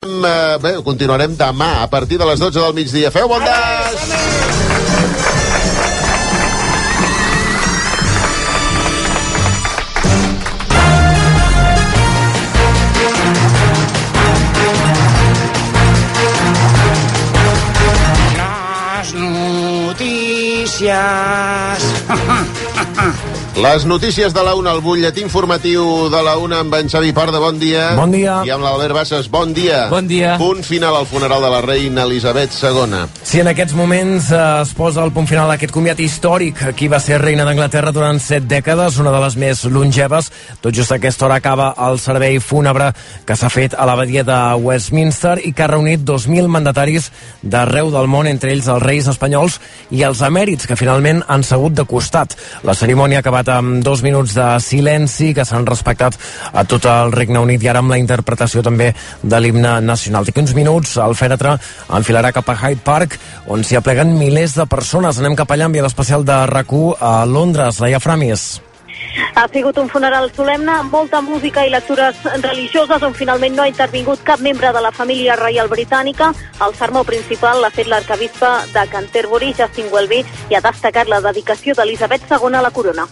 Bé, continuarem demà a partir de les 12 del migdia. Feu bon des! Les notícies de la 1, el butlletí informatiu de la 1 amb en Xavi Parda, bon dia. Bon dia. I amb l'Albert Bassas, bon dia. Bon dia. Punt final al funeral de la reina Elisabet II. Sí, en aquests moments es posa el punt final a aquest comiat històric. Qui va ser reina d'Anglaterra durant 7 dècades, una de les més longeves. Tot just a aquesta hora acaba el servei fúnebre que s'ha fet a l'abadia de Westminster i que ha reunit 2.000 mandataris d'arreu del món, entre ells els reis espanyols i els emèrits, que finalment han segut de costat. La cerimònia ha acabat amb 2 minuts de silenci que s'han respectat a tot el Regne Unit i ara amb la interpretació també de l'himne nacional. D'aquí uns minuts el fèretre enfilarà cap a Hyde Park, on s'hi apleguen milers de persones. Anem cap allà, enviada especial de RAC1 a Londres. Laia Framis. Ha sigut un funeral solemne amb molta música i lectures religioses on finalment no ha intervingut cap membre de la família reial britànica. El sermó principal l'ha fet l'arquebisbe de Canterbury, Justin Welby, i ha destacat la dedicació d'Elisabet II a la corona.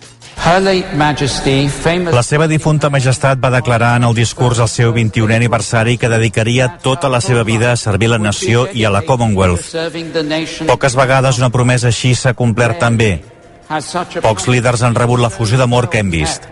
La seva difunta majestat va declarar en el discurs al seu 21è aniversari que dedicaria tota la seva vida a servir la nació i a la Commonwealth. Poques vegades una promesa així s'ha complert tan bé. Pocs líders han rebut la fusió d'amor que hem vist.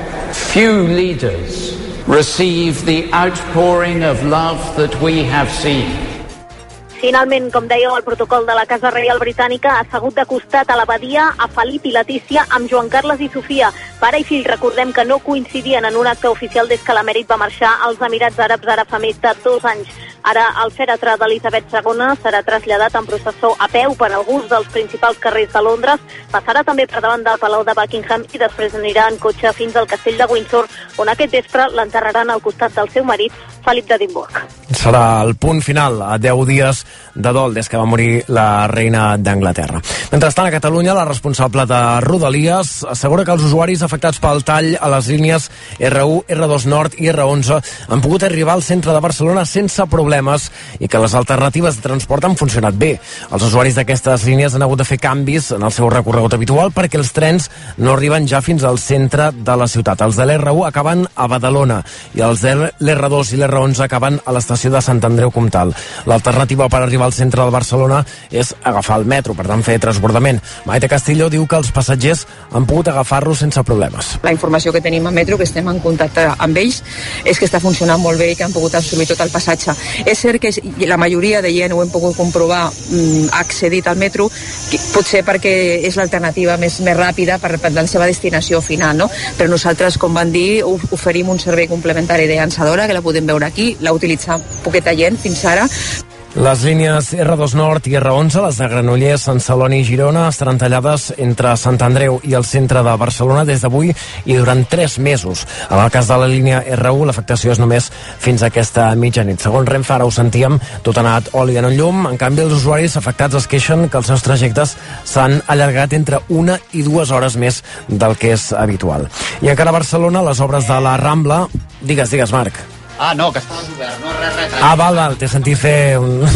Few leaders receive the outpouring of love that we have seen. Finalment, com dèieu, el protocol de la Casa Reial Britànica ha assegut de costat a l'abadia a Felip i Letícia amb Joan Carles i Sofia. Pare i fill, recordem que no coincidien en un acte oficial des que l'emèrit va marxar als Emirats Àrabs ara fa més de 2 anys. Ara el fèretre d'Elisabet II serà traslladat en processó a peu per alguns dels principals carrers de Londres, passarà també per davant del Palau de Buckingham i després anirà en cotxe fins al castell de Windsor, on aquest vespre l'enterraran al costat del seu marit, Felip d'Edimburg. Serà el punt final a 10 dies de dol des que va morir la reina d'Anglaterra. Mentrestant, a Catalunya, la responsable de Rodalies assegura que els usuaris afectats pel tall a les línies R1, R2 Nord i R11 han pogut arribar al centre de Barcelona sense problemes i que les alternatives de transport han funcionat bé. Els usuaris d'aquestes línies han hagut de fer canvis en el seu recorregut habitual perquè els trens no arriben ja fins al centre de la ciutat. Els de l'R1 acaben a Badalona i els de l'R2 i l'R11 acaben a l'estació de Sant Andreu Comtal. L'alternativa per arribar al centre de Barcelona és agafar el metro, per tant fer transbordament. Maite Castillo diu que els passatgers han pogut agafar-lo sense problemes. La informació que tenim a Metro, que estem en contacte amb ells, és que està funcionant molt bé i que han pogut assumir tot el passatge. És cert que la majoria de gent, ho hem pogut comprovar, ha accedit al metro, potser perquè és l'alternativa més ràpida per la seva destinació final, no? Però nosaltres, com van dir, oferim un servei complementari de llançadora, que la podem veure aquí, l'ha utilitzat poqueta gent fins ara. Les línies R2 Nord i R11, les de Granollers, Sant Celoni i Girona, estaran tallades entre Sant Andreu i el centre de Barcelona des d'avui i durant 3 mesos. En el cas de la línia R1, l'afectació és només fins a aquesta mitjanit. Segons Renfe, ara ho sentíem, tot ha anat oli en un llum. En canvi, els usuaris afectats es queixen que els seus trajectes s'han allargat entre 1 i 2 hores més del que és habitual. I encara a Barcelona, les obres de la Rambla... Digues, Marc. Ah, no, que estaves obert, no, res. Ah, val, t'he sentit fer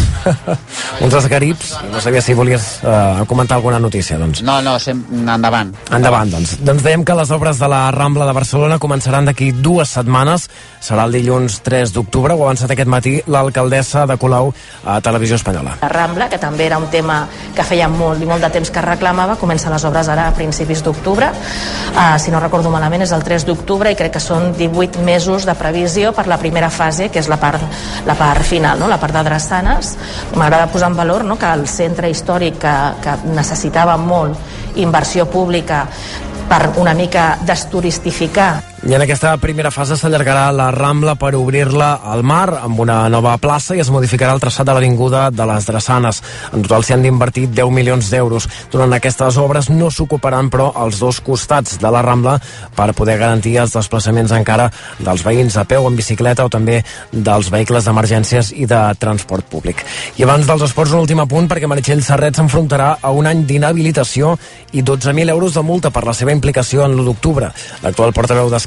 uns esgarips, no sabia si volies comentar alguna notícia, doncs. No, endavant. Endavant, doncs. Doncs dèiem que les obres de la Rambla de Barcelona començaran d'aquí 2 setmanes, serà el dilluns 3 d'octubre, ho ha avançat aquest matí l'alcaldessa de Colau a Televisió Espanyola. La Rambla, que també era un tema que feia molt de temps que reclamava, comença les obres ara a principis d'octubre, si no recordo malament és el 3 d'octubre i crec que són 18 mesos de previsió per la primera fase, que és la part final, no? La part de drassanes. M'agrada posar en valor, no?, que el centre històric que necessitava molt inversió pública per una mica desturistificar. I en aquesta primera fase s'allargarà la Rambla per obrir-la al mar amb una nova plaça i es modificarà el traçat de l'avinguda de les Drassanes. En total s'hi han d'invertir 10 milions d'euros. Durant aquestes obres no s'ocuparan, però, els 2 costats de la Rambla per poder garantir els desplaçaments encara dels veïns a peu, en bicicleta o també dels vehicles d'emergències i de transport públic. I abans dels esports, un últim apunt, perquè Meritxell Serret s'enfrontarà a un any d'inhabilitació i 12.000 euros de multa per la seva implicació en l'1 d'octubre. L'actual portaveu d'Esquerra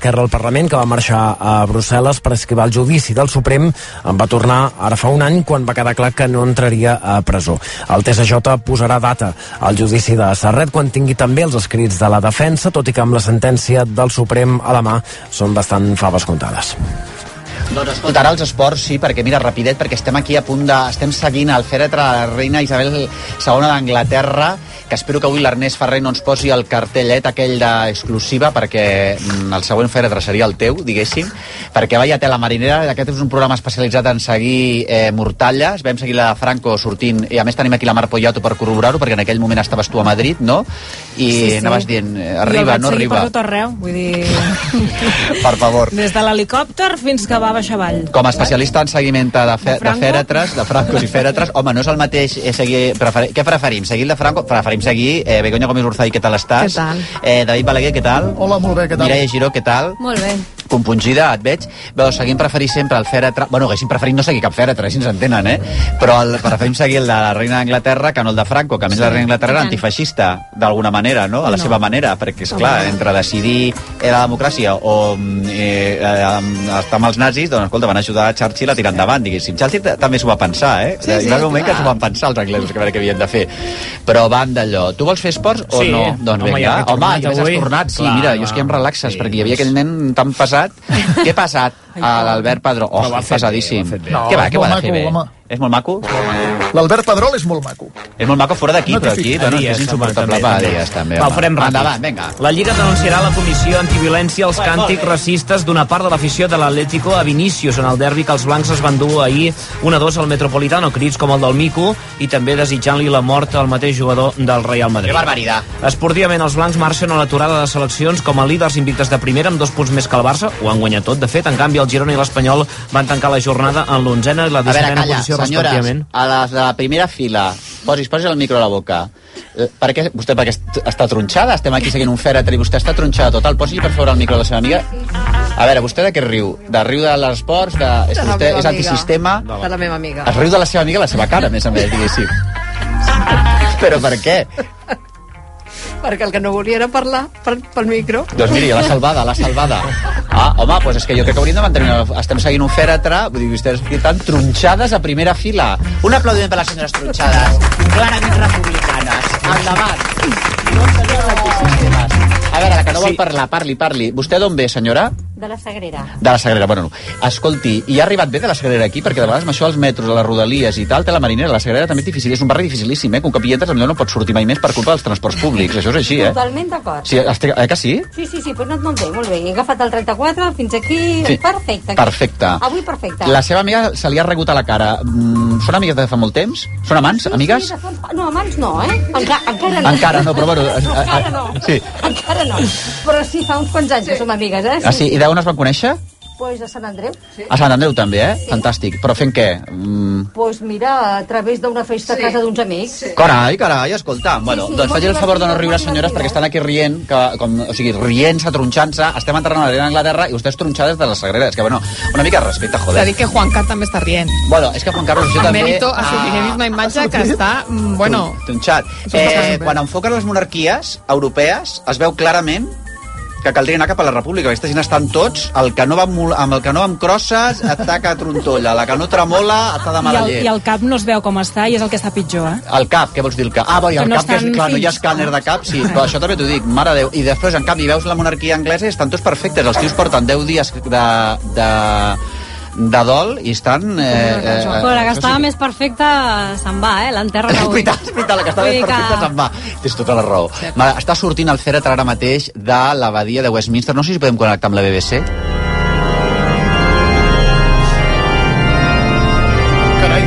d'Esquerra al Parlament, que va marxar a Brussel·les per esquivar el judici del Suprem, en va tornar ara fa un any, quan va quedar clar que no entraria a presó. El TSJ posarà data al judici de Serret quan tingui també els escrits de la defensa, tot i que amb la sentència del Suprem a la mà són bastant faves comptades. Doncs escolta, ara els esports sí, perquè mira, rapidet, perquè estem aquí a punt de... Estem seguint el fèretre de la reina Isabel II d'Anglaterra, que espero que avui l'Ernest Ferrer no ens posi el cartellet aquell d'exclusiva, perquè el següent fèretre seria el teu, diguéssim, perquè vaya tela marinera. Aquest és un programa especialitzat en seguir mortalles. Vam seguir la de Franco sortint, i a més tenim aquí la Mar Poyato per corroborar-ho, perquè en aquell moment estaves tu a Madrid, no? I sí. Anaves dient, arriba, no arriba. Per tot arreu, vull dir... Per favor. Des de l'helicòpter fins que va baixar avall. Com a especialista en seguiment de fèretres, de francos i fèretres, home, no és el mateix seguir... Què preferim? Seguir el de Franco? Preferim seguir Begoña Gómez Urzay, què tal estàs? Què tal? David Balaguer, què tal? Hola, molt bé, què tal? Mireia Giró, què tal? Molt bé. Compungida, et veig. Veus, seguim preferir sempre el fèretre... Bueno, haguéssim preferit no seguir cap fèretre, si ens entenen, Però preferim seguir el de la reina d'Anglaterra que no el de Franco, que a més la reina d'Anglaterra era antifeixista, d'alguna manera, no? A la seva manera, perquè, esclar, entre decidir la democràcia o estar amb els nazis, doncs, escolta, van ajudar Churchill a tirar endavant, diguéssim. Churchill també s'ho va pensar, Sí, Hi va haver un moment que s'ho van pensar els anglesos, que a veure què havien de fer. Però van d'allò. Tu vols fer esports o no? Doncs vinga. Home, ja has tornat. Sí, mira, jo és que em relaxes, perquè hi havia aquell nen tan pesat. Què ha passat a l'Albert Padró? Oh, pesadíssim. Què va, què ho ha de fer bé? És molt maco? L'Albert Padrol és molt maco. És molt maco fora d'aquí, però aquí és insuportable. Va, digues, també. Va, ho farem ràpid. Endavant, vinga. La Lliga denunciarà a la Comissió Antiviolència els càntics racistes d'una part de l'afició de l'Atlético a Vinícius en el derbi que els blancs es van dur ahir 1-2 al Metropolitano, crits com el del Mico i també desitjant-li la mort al mateix jugador del Real Madrid. Que barbaritat. Esportivament, els blancs marxen a l'aturada de seleccions com a líders invictes de primera amb 2 punts més que el Barça, ho han guanyat tot. De fet, en canvi, el Girona i l'Espanyol van tancar la jornada en l'11ª i la 17ª posició respectivament. A les de la primera fila, posis el micro a la boca. Vostè perquè està tronxada? Estem aquí seguint un fèretre i vostè està tronxada total. Posi per favor el micro de la seva amiga. A veure, vostè de què riu? De riu de l'esports? És que vostè és antisistema? De la meva amiga. Es riu de la seva amiga a la seva cara, a més, diguéssim. Però per què? Perquè el que no volia era parlar pel micro. Doncs miri, l'ha salvada. Home, doncs és que jo crec que hauríem de mantenir... Estem seguint un fèretre, vull dir, vostès estan tronxades a primera fila. Un aplaudiment per les senyores tronxades, clarament republicanes. Endavant. No senyors antisistemes. A veure, la que no vol parlar, parli. Vostè d'on ve, senyora? De la Sagrera. De la Sagrera, bueno. Escolti, i ha arribat bé de la Sagrera aquí? Perquè de vegades amb això dels metros, a les rodalies i tal, té la Marinera, la Sagrera també és difícil, és un barri dificilíssim, Com que hi entres, potser no pots sortir mai més per culpa dels transports públics, això és així, Totalment d'acord. Sí, que sí? Sí, però no et molt bé. He agafat el 34 fins aquí, sí. Perfecte. Perfecte. Avui perfecte. La seva amiga se li ha regut a la cara. Són amigues de fa molt temps? Són amants, amigues? Sí, no, amants no, Encara no. Encara no, però bueno... Encara no. Sí. Encara no. Però sí, fa uns quants anys que som amigues, Sí. Ah, sí? I d'on es van conèixer? Pues a Sant Andreu. Sí. A Sant Andreu també, Sí. Fantàstic. Però fent què? Pues mira, a través d'una festa a casa d'uns amics. Sí. Carai, escolta. Bueno, doncs faci el favor de no riure, senyores, perquè estan aquí rient, rient-se, tronxant-se, estem entrant a la reina d'Anglaterra i vostès tronxades de la Sagrera. És que, bueno, una mica de respecte, joder. S'ha dit que Juan Carlos també està rient. Bueno, és que Juan Carlos, això també... Mérito a su misma imatge que està, bueno... Tronxat. Quan enfoquen les monarquies europees, es veu clarament que caldria anar cap a la república. Aquesta gent estan tots, el que no va amb el que no va amb crosses està que trontolla, la que no tremola està de mala llet. I el cap no es veu com està i és el que està pitjor, El cap, què vols dir el cap? Bo, i el cap, que clar, no hi ha escàner de cap, sí, però això també t'ho dic, mare de Déu. I després, en canvi, veus la monarquia anglesa i estan tots perfectes, els tios porten 10 dies de dol i estan... Però la que estava més perfecta se'n va, l'enterra avui. És veritat, la que estava més perfecta se'n va. Tens tota la raó. Està sortint el fèretre ara mateix de l'abadia de Westminster. No sé si podem connectar amb la BBC. Carai.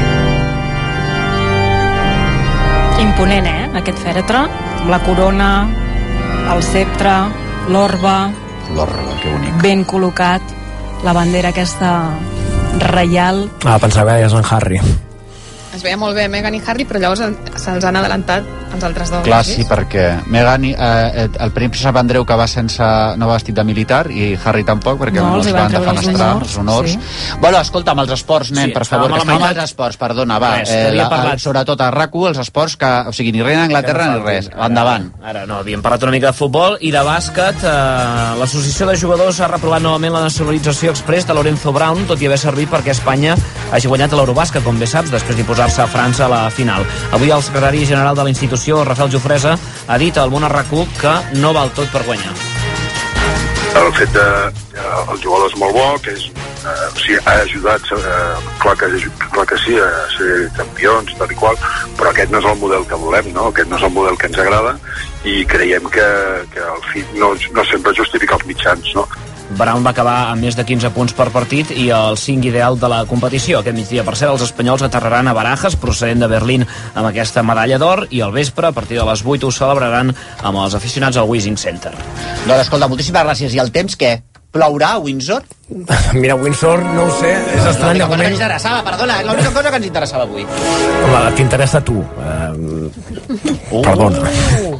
Imponent, aquest fèretre. La corona, el ceptre, l'orbe... L'orbe, que bonic. Ben col·locat. La bandera aquesta reial. Pensava que és en Harry. Es veia molt bé Meghan i Harry, però llavors se'ls han adelantat els altres dos. Clar, sí, perquè Meghan, el príncep Sant Andreu que va no va vestit de militar i Harry tampoc, perquè no els van defenestrar els honors. Sí. Bueno, escolta, amb els esports, nen, per favor, que estem amb els esports, perdona, va. Sobretot a RAC1, els esports, o sigui, ni reina d'Anglaterra ni res. Endavant. Ara no, havíem parlat una mica de futbol i de bàsquet. L'associació de jugadors ha reprovat novament la nacionalització express de Lorenzo Brown, tot i haver servit perquè Espanya hagi guanyat l'Eurobàsquet, com bé saps, després d'imposar-se a França a la final. Avui el secretari general de la institució, Rafael Jofresa, ha dit al món RAC1 que no val tot per guanyar. El fet el jugador és molt bo, que és, ha ajudat, clar que sí, a ser campions, tal i qual, però aquest no és el model que volem, no? Aquest no és el model que ens agrada i creiem que el fi no sempre justifica els mitjans, no? Brown va acabar amb més de 15 punts per partit i el 5 ideal de la competició. Aquest migdia, per cert, els espanyols aterraran a Barajas, procedent de Berlín, amb aquesta medalla d'or, i al vespre, a partir de les 8, ho celebraran amb els aficionats al Wishing Center. Doncs escolta, moltíssimes gràcies. I el temps, què? Plourà a Windsor? Mira, Windsor, no ho sé, és estrany de moment. Perdona, és l'única cosa que ens interessava avui. Home, t'interessa a tu. Perdona.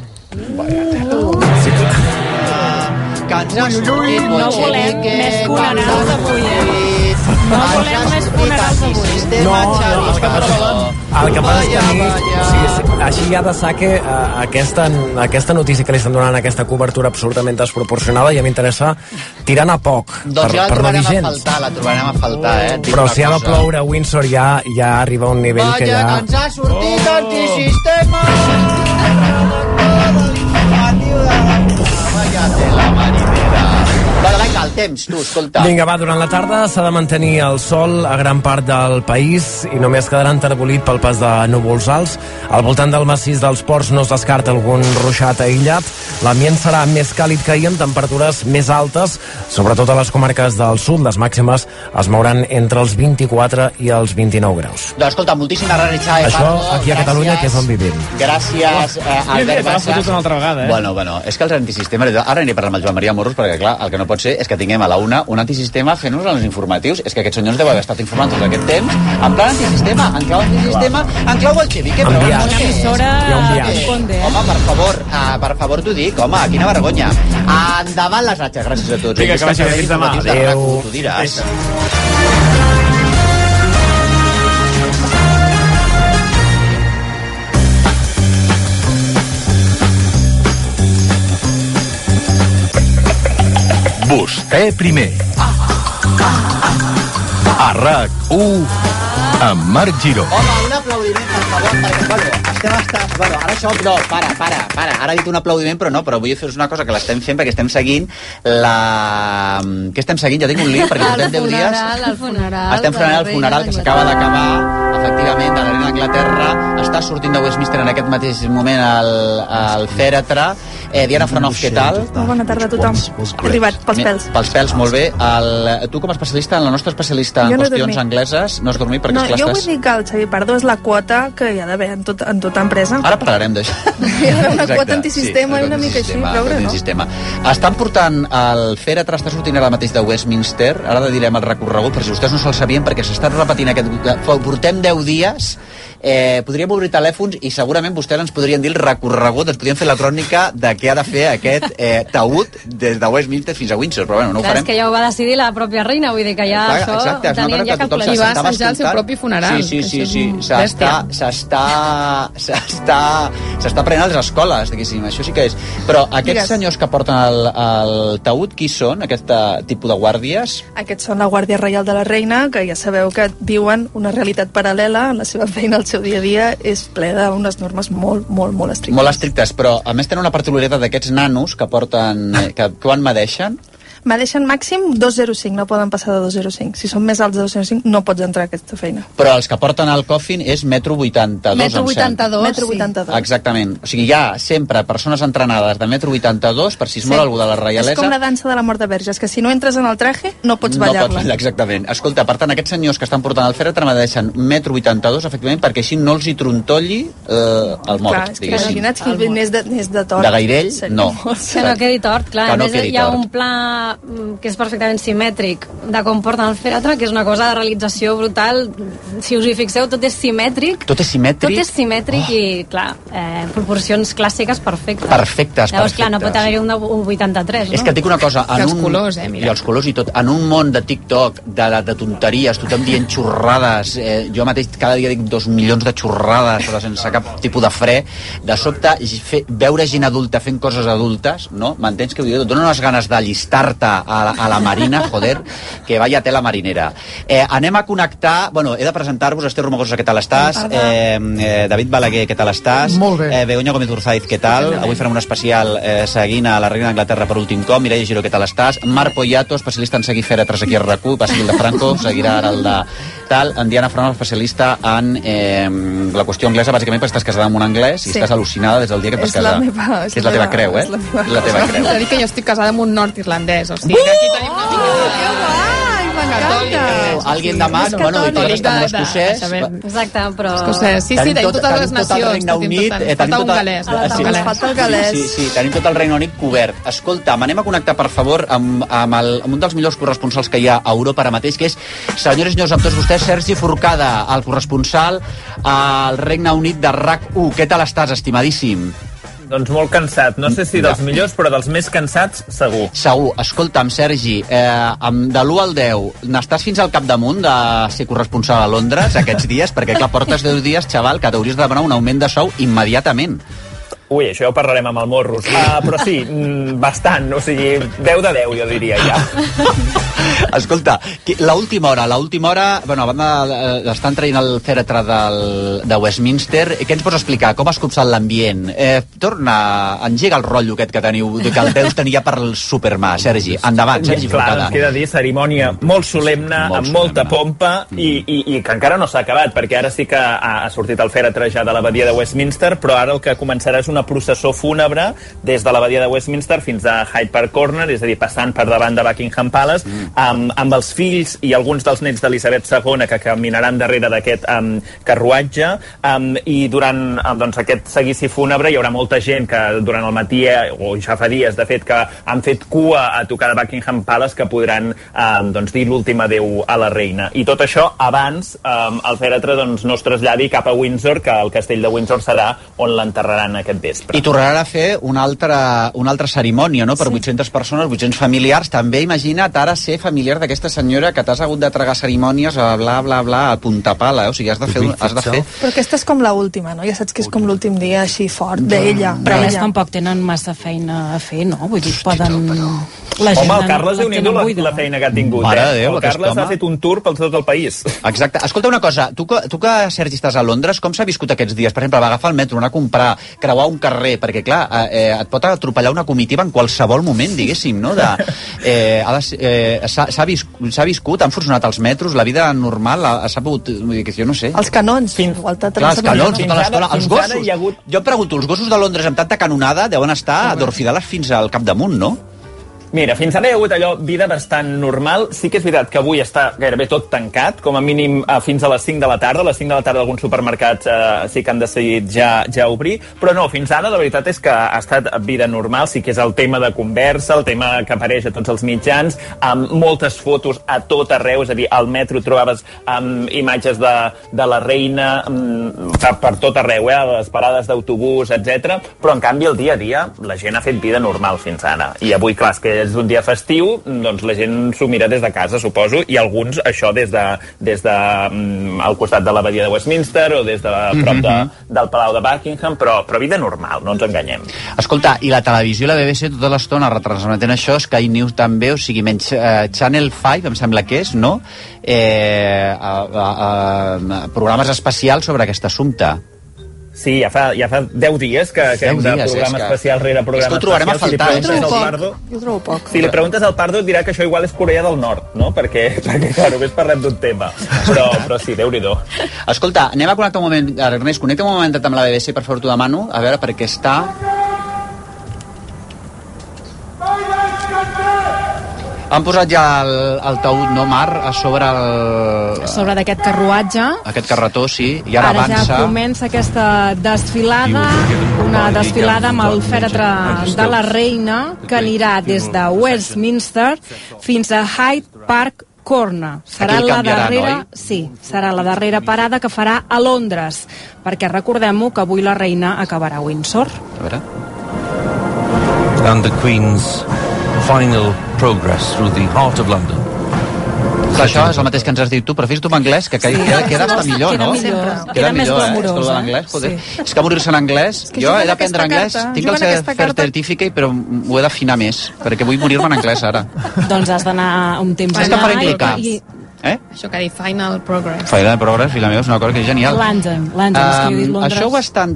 Sí, clar. No volem més funerals avui, No volem més funerals avui. El que passa és que a mi, així ja de saque, aquesta notícia que li estan donant, aquesta cobertura absolutament desproporcionada, ja m'interessa tirant a poc, doncs ja per no dir gens. La trobarem a faltar, Però si ha de ploure a Windsor ja arriba a un nivell que ja... Vaya, que ens ha sortit antisistema! Vaya tela marinera. Bueno, vinga, el temps, tu, escolta. Vinga, va, durant la tarda s'ha de mantenir el sol a gran part del país i només quedarà enterbolit pel pas de núvols alts. Al voltant del massís dels Ports no es descarta algun ruixat aïllat. L'ambient serà més càlid que ahir, amb temperatures més altes, sobretot a les comarques del sud. Les màximes es mouran entre els 24 i els 29 graus. Doncs escolta, moltíssimes gràcies, Xavi. Això aquí a Catalunya, que és on vivim. Gràcies, Albert Bassas. Una altra vegada, Bueno, és que els antisistemes... Ara aniré a parlar amb el Joan Maria Morros, perquè clar, el que no pot ser és que tinguem a la una un antisistema fent-nos els informatius. És que aquests senyors deuen haver estat informant tot aquest temps en plan antisistema, en clau antisistema, en clau bolxevique. Una emissora... Home, per favor, t'ho dic, home, quina vergonya. Endavant les ratxes, gràcies a tots. Vinga, que vagi bé, fins demà. Adéu. T'ho diràs. Vostè primer. A RAC1 amb Marc Giró. Home, un aplaudiment, per favor, perquè, ara això, no, para. Ara he dit un aplaudiment, però vull fer una cosa que l'estem fent perquè estem seguint Què estem seguint? Ja tinc un lío, perquè portem 10 dies. El funeral. Estem frenant el funeral que s'acaba d'acabar, efectivament, de la reina d'Anglaterra. Està sortint de Westminster en aquest mateix moment al fèretre. Diana Franoff, què tal? Bona tarda a tothom. He arribat pels pèls. Pels pèls, molt bé. Tu com a especialista, la nostra especialista en qüestions angleses, no has dormit perquè jo vull dir que el Xavi Pardo és la quota que hi ha d'haver en tota empresa. Ara parlarem d'això. Hi ha una quota antisistema i una mica així, però no. Estan portant el fèretre, està sortint ara mateix de Westminster, ara direm el recorregut, per si vostès no se'l sabien, perquè s'estan repetint portem 10 dies, podríem obrir telèfons i segurament vostès ens podrien dir el recorregut, ens podrien fer la crònica de què ha de fer aquest taüt des de Westminster fins a Windsor, però bueno, no ho farem. És que ja ho va decidir la pròpia reina, vull dir que ja això ho tenien ja calculat. I va assajar el seu propi funeral. Sí. S'està prenent a les escoles, diguéssim, això sí que és. Però aquests senyors que porten el taüt, qui són, aquest tipus de guàrdies? Aquests són la Guàrdia Reial de la Reina, que ja sabeu que viuen una realitat paral·lela en la seva feina, el seu dia a dia és ple d'unes normes molt estrictes. Molt estrictes, però a més tenen una particularitat d'aquests nanos que porten... que quan medeixen? Medeixen màxim 2,05, no poden passar de 2,05. Si són més alts de 2,05 no pots entrar a aquesta feina. Però els que porten el coffin és 1,82 m. 1,82 m. Exactament. O sigui, hi ha sempre persones entrenades de 1,82 m per si es mor algú de la reialesa. És com la dansa de la mort de verges, que si no entres en el traje no pots ballar-la. No pots ballar, exactament. Escolta, per tant, aquests senyors que estan portant el fèretre medeixen 1,82 m, efectivament, perquè així no els hi trontolli el mort. Clar, és que imagina't que n'és de tort. De gairell, no. Que no quedi tort, clar. A més, hi ha un pla que és perfectament simètric de com porten el fèretre, que és una cosa de realització brutal. Si us hi fixeu, tot és simètric. Tot és simètric? Tot és simètric i, clar, proporcions clàssiques perfectes. Perfectes. Llavors, clar, no pot haver un de 83, no? És que et dic una cosa... I els colors, mira. I els colors i tot. En un món de TikTok, de tonteries, tothom dient xorrades, jo mateix cada dia dic 2 milions de xorrades, però sense cap tipus de fre, de sobte veure gent adulta fent coses adultes, no? M'entens què vull dir? Et donen unes ganes d'allistar-te a la marina, joder, que vaya tela marinera. Anem a connectar... Bueno, he de presentar-vos, Esther Romagosa, què tal estàs? David Balaguer, què tal estàs? Molt bé. Begoña Gómez Urzaiz, què tal? Avui farem un especial seguint a la reina d'Anglaterra per últim cop. Mireia Giró, què tal estàs? Marc Poyato, especialista en seguir fèretres aquí a RAC1, va seguir el de Franco, seguirà ara el de tal. En Diana Fran, especialista en la qüestió anglesa, bàsicament perquè estàs casada amb un anglès i estàs al·lucinada des del dia que et vas casar. És la teva creu, eh? És la teva creu. S'ha dit que jo estic casada amb un nord-irlandès, o sigui que aquí tenim una mica... Alguien de más, bueno, i totes estan amb escocès. Exacte, però... Escocès, sí, tenim totes les nacions. Falta un galès. Falta el galès. Sí, tenim tot el Regne Unit cobert. Escolta, anem a connectar, per favor, amb un dels millors corresponsals que hi ha a Europa ara mateix, que és, senyores i senyors, amb tots vostès, Sergi Forcada, el corresponsal al Regne Unit de RAC1. Què tal estàs, estimadíssim? Doncs molt cansat. No sé si dels millors, però dels més cansats, segur. Segur. Escolta'm, Sergi, de l'1 al 10, n'estàs fins al capdamunt de ser corresponsal a Londres aquests dies? Perquè, clar, portes 10 dies, xaval, que t'hauries de demanar un augment de sou immediatament. Ui, això ja ho parlarem amb el Morros. Però sí, bastant, o sigui, 10 de 10, jo diria, ja. Escolta, l'última hora, bueno, a banda d'estar traient el fèretre de Westminster, què ens pots explicar? Com has copsat l'ambient? Engega el rotllo aquest que teniu, que el deus tenir ja per el Supermà, Sergi. Endavant, Sergi Forcada. Clar, ens queda dir cerimònia molt solemne, amb molta pompa, i que encara no s'ha acabat, perquè ara sí que ha sortit el fèretre ja de l'abadia de Westminster, però ara el que començarà és una processó fúnebre des de l'abadia de Westminster fins a Hyde Park Corner, és a dir, passant per davant de Buckingham Palace, amb els fills i alguns dels nets d'Elisabet II que caminaran darrere d'aquest carruatge, i durant aquest seguici fúnebre hi haurà molta gent que durant el matí, o ja fa dies de fet, que han fet cua a tocar de Buckingham Palace, que podran dir l'últim adeu a la reina. I tot això abans el fèretre no es traslladi cap a Windsor, que el castell de Windsor serà on l'enterraran aquest vespre. I tornaran a fer una altra cerimònia, no?, per 800 persones, 800 familiars. També imagina't ara ser familiar d'aquesta senyora que t'has hagut de tragar cerimònies bla, bla, bla, a punta pala, o sigui, has de fer... Però aquesta és com l'última, no? Ja saps que és com l'últim dia així fort d'ella. Però a més tampoc tenen massa feina a fer, no? Vull dir, poden... Home, el Carles déu-n'hi-do la feina que ha tingut, el Carles ha fet un tour pel tot el país. Exacte. Escolta una cosa, tu que, Sergi, estàs a Londres, com s'ha viscut aquests dies? Per exemple, va agafar el metro, anar a comprar, creuar un carrer, perquè, clar, et pot atropellar una comitiva en qualsevol moment, diguéssim, no? S'ha viscut, han funcionat els metros, la vida normal s'ha pogut... Jo no sé. Els canons. Clar, els canons, tota l'estona. Els gossos. Jo em pregunto, els gossos de Londres amb tanta canonada deuen estar a Dorfidales fins al capdamunt, no? Mira, fins ara hi ha hagut allò, vida bastant normal. Sí que és veritat que avui està gairebé tot tancat, com a mínim fins a les 5 de la tarda. A les 5 de la tarda alguns supermercats sí que han decidit ja obrir, però no, fins ara la veritat és que ha estat vida normal. Sí que és el tema de conversa, el tema que apareix a tots els mitjans, amb moltes fotos a tot arreu, és a dir, al metro trobaves imatges de la reina per tot arreu, a les parades d'autobús, etc. Però en canvi el dia a dia la gent ha fet vida normal fins ara. I avui, clar, és que és un dia festiu, doncs la gent s'ho mira des de casa, suposo, i alguns això des de al costat de l'abadia de Westminster o des de prop del Palau de Buckingham, però vida normal, no ens enganyem. Escolta, i la televisió, la BBC, tota l'estona retransmetent això, Sky News també, o sigui, menys Channel 5, em sembla que és, no? Programes especials sobre aquest assumpte. Sí, ja fa 10 dies que hem de programa especial rere programa especial. És que ho trobarem a faltar. Jo trobo poc. Si li preguntes al Pardo et dirà que això igual és Corea del Nord, no? Perquè clar, només parlem d'un tema. Però sí, Déu-n'hi-do. Escolta, anem a connectar un moment, Ernest, connecta un moment amb la BBC, per favor, t'ho demano, a veure, perquè està... Han posat ja el taüt, no, Mar, a sobre A sobre d'aquest carruatge. aquest carretó, sí, i ara avança. Ja comença aquesta desfilada, una desfilada amb el fèretre de la reina, que anirà des de Westminster fins a Hyde Park Corner. Serà la darrera, sí, serà la darrera parada que farà a Londres, perquè recordem-ho que avui la reina acabarà a Windsor. A veure. And the Queen's final progress through the heart of London. Això és el mateix que ens has dit tu, però fes-ho en anglès, que queda hasta millor, no? Queda més glamurós. És que morir-se en anglès, jo he d'aprendre anglès, tinc el certificate, però ho he d'afinar més, perquè vull morir-me en anglès ara. Doncs has d'anar un temps allà. És que em faré implicar. Això que ha dit Final Progress. Final Progress, filla meva, és una cosa que és genial. London, és que jo he dit Londres. Això ho estan...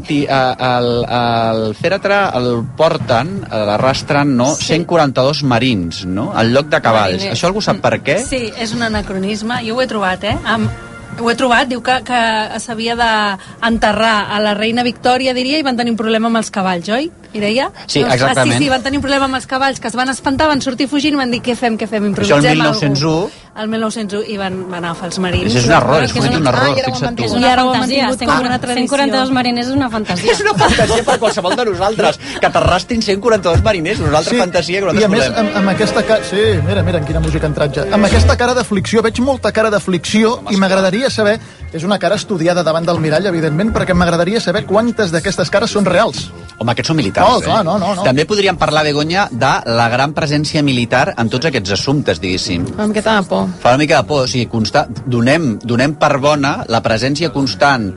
El fèretre el porten, l'arrastren, no? 142 marins, no? Al lloc de cavalls. Això algú sap per què? Sí, és un anacronisme. Jo ho he trobat, Ho he trobat, diu que s'havia d'enterrar a la reina Victòria, diria, i van tenir un problema amb els cavalls, oi? I deia? Sí, exactament. Sí, van tenir un problema amb els cavalls, que es van espantar, van sortir fugint i van dir, què fem, improvisem això el 1901. El 1901, i van agafar els marins. Això és un error, és un error, fixa't tu. És una fantasia, 142 mariners és una fantasia. És una fantasia per qualsevol de nosaltres, que t'arrastrin 142 mariners, una altra fantasia que nosaltres volem. I a més, amb aquesta cara... Sí, mira, quina música entratge. Amb aquesta cara d'aflicció, veig molta cara d'aflicció, i m'agradaria saber, és una cara estudiada davant del mirall, evidentment, perquè m'agradaria saber quantes d'aquestes cares són reals. Home, aquests són militars, clar, no. També podríem parlar, Begoña, de la gran presència militar en tots aquests assumptes, diguéssim. Fa una miqueta de por. Fa una mica de por, o sigui, donem per bona la presència constant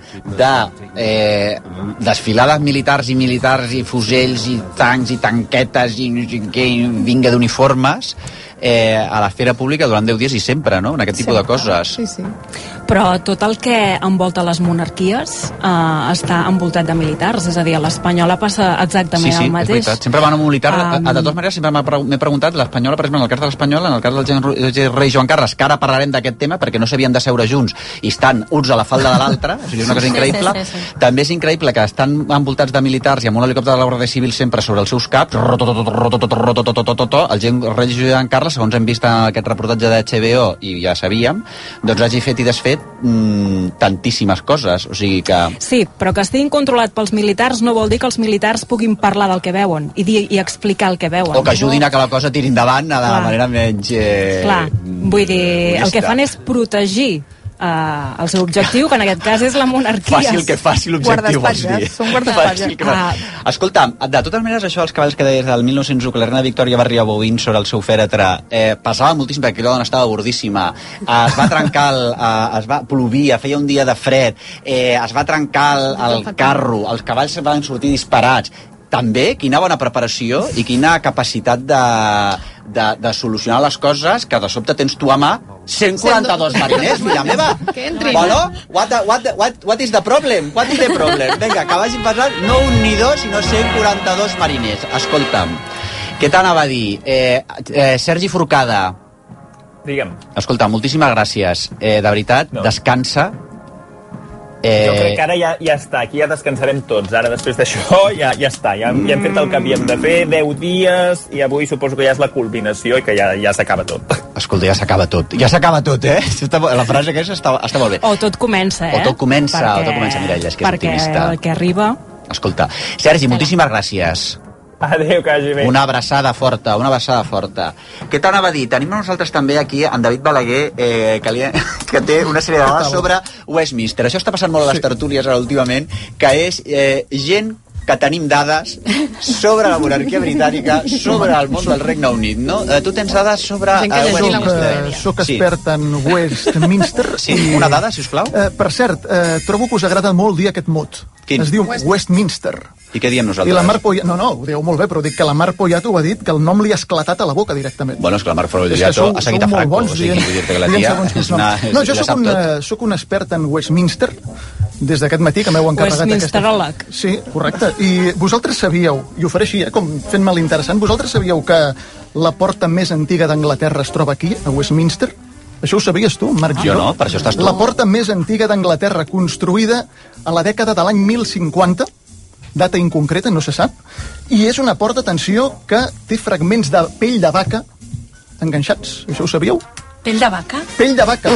de desfilades militars i fusells i tancs i tanquetes i no sé què, vinga d'uniformes a l'esfera pública durant 10 dies i sempre, no? En aquest tipus de coses. Sí. Però tot el que envolta les monarquies està envoltat de militars, és a dir, a l'espanyola passa exactament el mateix. Sí, és veritat. Sempre van a un militar. De totes maneres, sempre m'he preguntat, l'espanyola, per exemple, en el cas de l'espanyola, en el cas del rei Joan Carles, que ara parlarem d'aquest tema, perquè no s'havien de seure junts i estan uns a la falda de l'altre, o sigui, és una cosa increïble. Sí. També és increïble que estan envoltats de militars i amb un helicòpter de la Guàrdia Civil sempre sobre els seus caps, el rei Joan Carles, segons hem vist en aquest reportatge de HBO, i ja sabíem, doncs hagi fet i desfet tantíssimes coses, o sigui que... Sí, però que estiguin controlat pels militars no vol dir que els militars puguin parlar del que veuen i explicar el que veuen. O que ajudin a que la cosa tiri endavant de la manera menys... Clar, vull dir, el que fan és protegir el seu objectiu, que en aquest cas és la monarquia. Fàcil l'objectiu, vols dir. Són guardaespatlles. Escolta, de totes maneres, això dels cavalls que deies del 1901, que la reina Victòria va arribar a Windsor al seu fèretre, passava moltíssim perquè aquella dona estava bordíssima, es va trencar, plovia, feia un dia de fred, es va trencar el carro, els cavalls van sortir disparats. També, quina bona preparació i quina capacitat de solucionar les coses, que de sobte tens tu a mà 142 mariners, filla meva. Bueno, what is the problem? What is the problem? Vinga, que vagin passant no un ni dos, sinó 142 mariners. Escolta'm, què t'anava a dir? Sergi Forcada. Digue'm. Escolta, moltíssimes gràcies. De veritat, descansa. Jo crec que ara ja està, aquí ja descansarem tots. Ara, després d'això, ja està. Ja hem fet el que havíem de fer, 10 dies, i avui suposo que ja és la culminació i que ja s'acaba tot. Escolta, ja s'acaba tot. Ja s'acaba tot, eh? La frase aquesta està molt bé. O tot comença, O tot comença, Mireia, és que és optimista. Perquè el que arriba... Escolta, Sergi, moltíssimes gràcies. Adéu, que hagi bé. Una abraçada forta. Què t'anava a dir? Tenim nosaltres també aquí en David Balaguer, que té una sèrie de dades sobre Westminster. Això està passant molt a les tertúlies ara últimament, que és gent que tenim dades sobre la monarquia britànica, sobre el món del Regne Unit, no? Tu tens dades sobre Westminster. Soc expert en Westminster. Sí, una dada, sisplau. Per cert, trobo que us agrada molt dir aquest mot. Quin? Es diu Westminster. I què diem nosaltres? I la Mar Poyato, no, ho dieu molt bé, però dic que la Mar Poyato ho ha dit, que el nom li ha esclatat a la boca directament. Bueno, és que la Mar Poyato ha seguit a Franco, o sigui, vull dir-te que la tia és una... No, jo soc un expert en Westminster, des d'aquest matí que m'heu encarregat Westminsteròleg. Sí, correcte. I vosaltres sabíeu, i ho faré així, com fent-me l'interessant, vosaltres sabíeu que la porta més antiga d'Anglaterra es troba aquí, a Westminster? Això ho sabies tu, Marc Giró? Jo no, per això estàs tu. La porta més antiga d'Anglaterra, construïda a la dècada de l'any 1050, data inconcreta, no se sap, i és una porta, atenció, que té fragments de pell de vaca enganxats. Això ho sabíeu? Pell de vaca? Pell de vaca,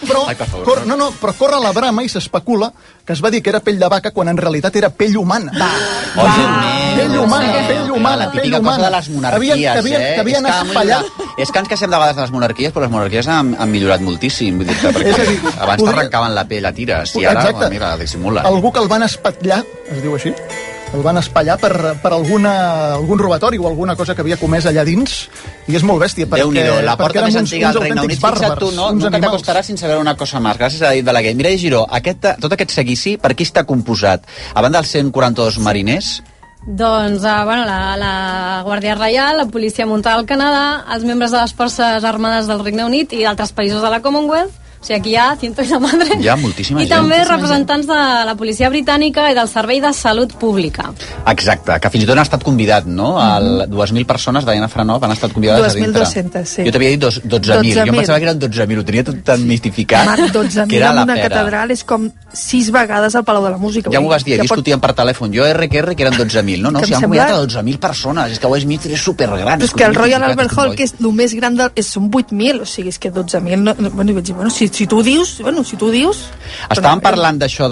però corre la brama i s'especula que es va dir que era pell de vaca quan en realitat era pell humana. Pell humana. La típica cosa de les monarquies, que havien espatllat. És que ens queixem de vegades de les monarquies, però les monarquies han millorat moltíssim. Vull dir, perquè abans t'arrencaven la pell a tires i ara, mira, la dissimulen. Algú que el van espatllar, es diu així, el van espatllar per algun robatori o alguna cosa que havia comès allà dins, i és molt bèstia. Déu-n'hi-do, la porta més antiga del Regne Unit. Fixa't tu, nunca t'acostaràs sense veure una cosa més. Gràcies a David Balaguer. Mireia Giró, tot aquest seguici, per qui està composat? A banda dels 142 mariners? Doncs, la Guàrdia Reial, la Policia Muntada del Canadà, els membres de les Forces Armades del Regne Unit i d'altres països de la Commonwealth. O sigui, aquí hi ha cientos de madre. Hi ha moltíssima gent. I també representants de la policia britànica i del Servei de Salut Pública. Exacte, que fins i tot han estat convidat, no? 2.000 persones, Diana Franov, han estat convidades a dintre. 2.200, sí. Jo t'havia dit 12.000. Jo em pensava que eren 12.000, ho tenia tot tan mistificat. Marc, 12.000 en una catedral és com 6 vegades al Palau de la Música. Ja m'ho vas dir, discutíem per telèfon. Jo RQR que eren 12.000. No, s'hi han convidat a 12.000 persones. És que Westminster és supergran. És que el Royal Albert Hall, que és el més gran, són 8.000. O sigui, és que 12.000... Bueno, i vaig dir, si tu dius... Estàvem parlant d'això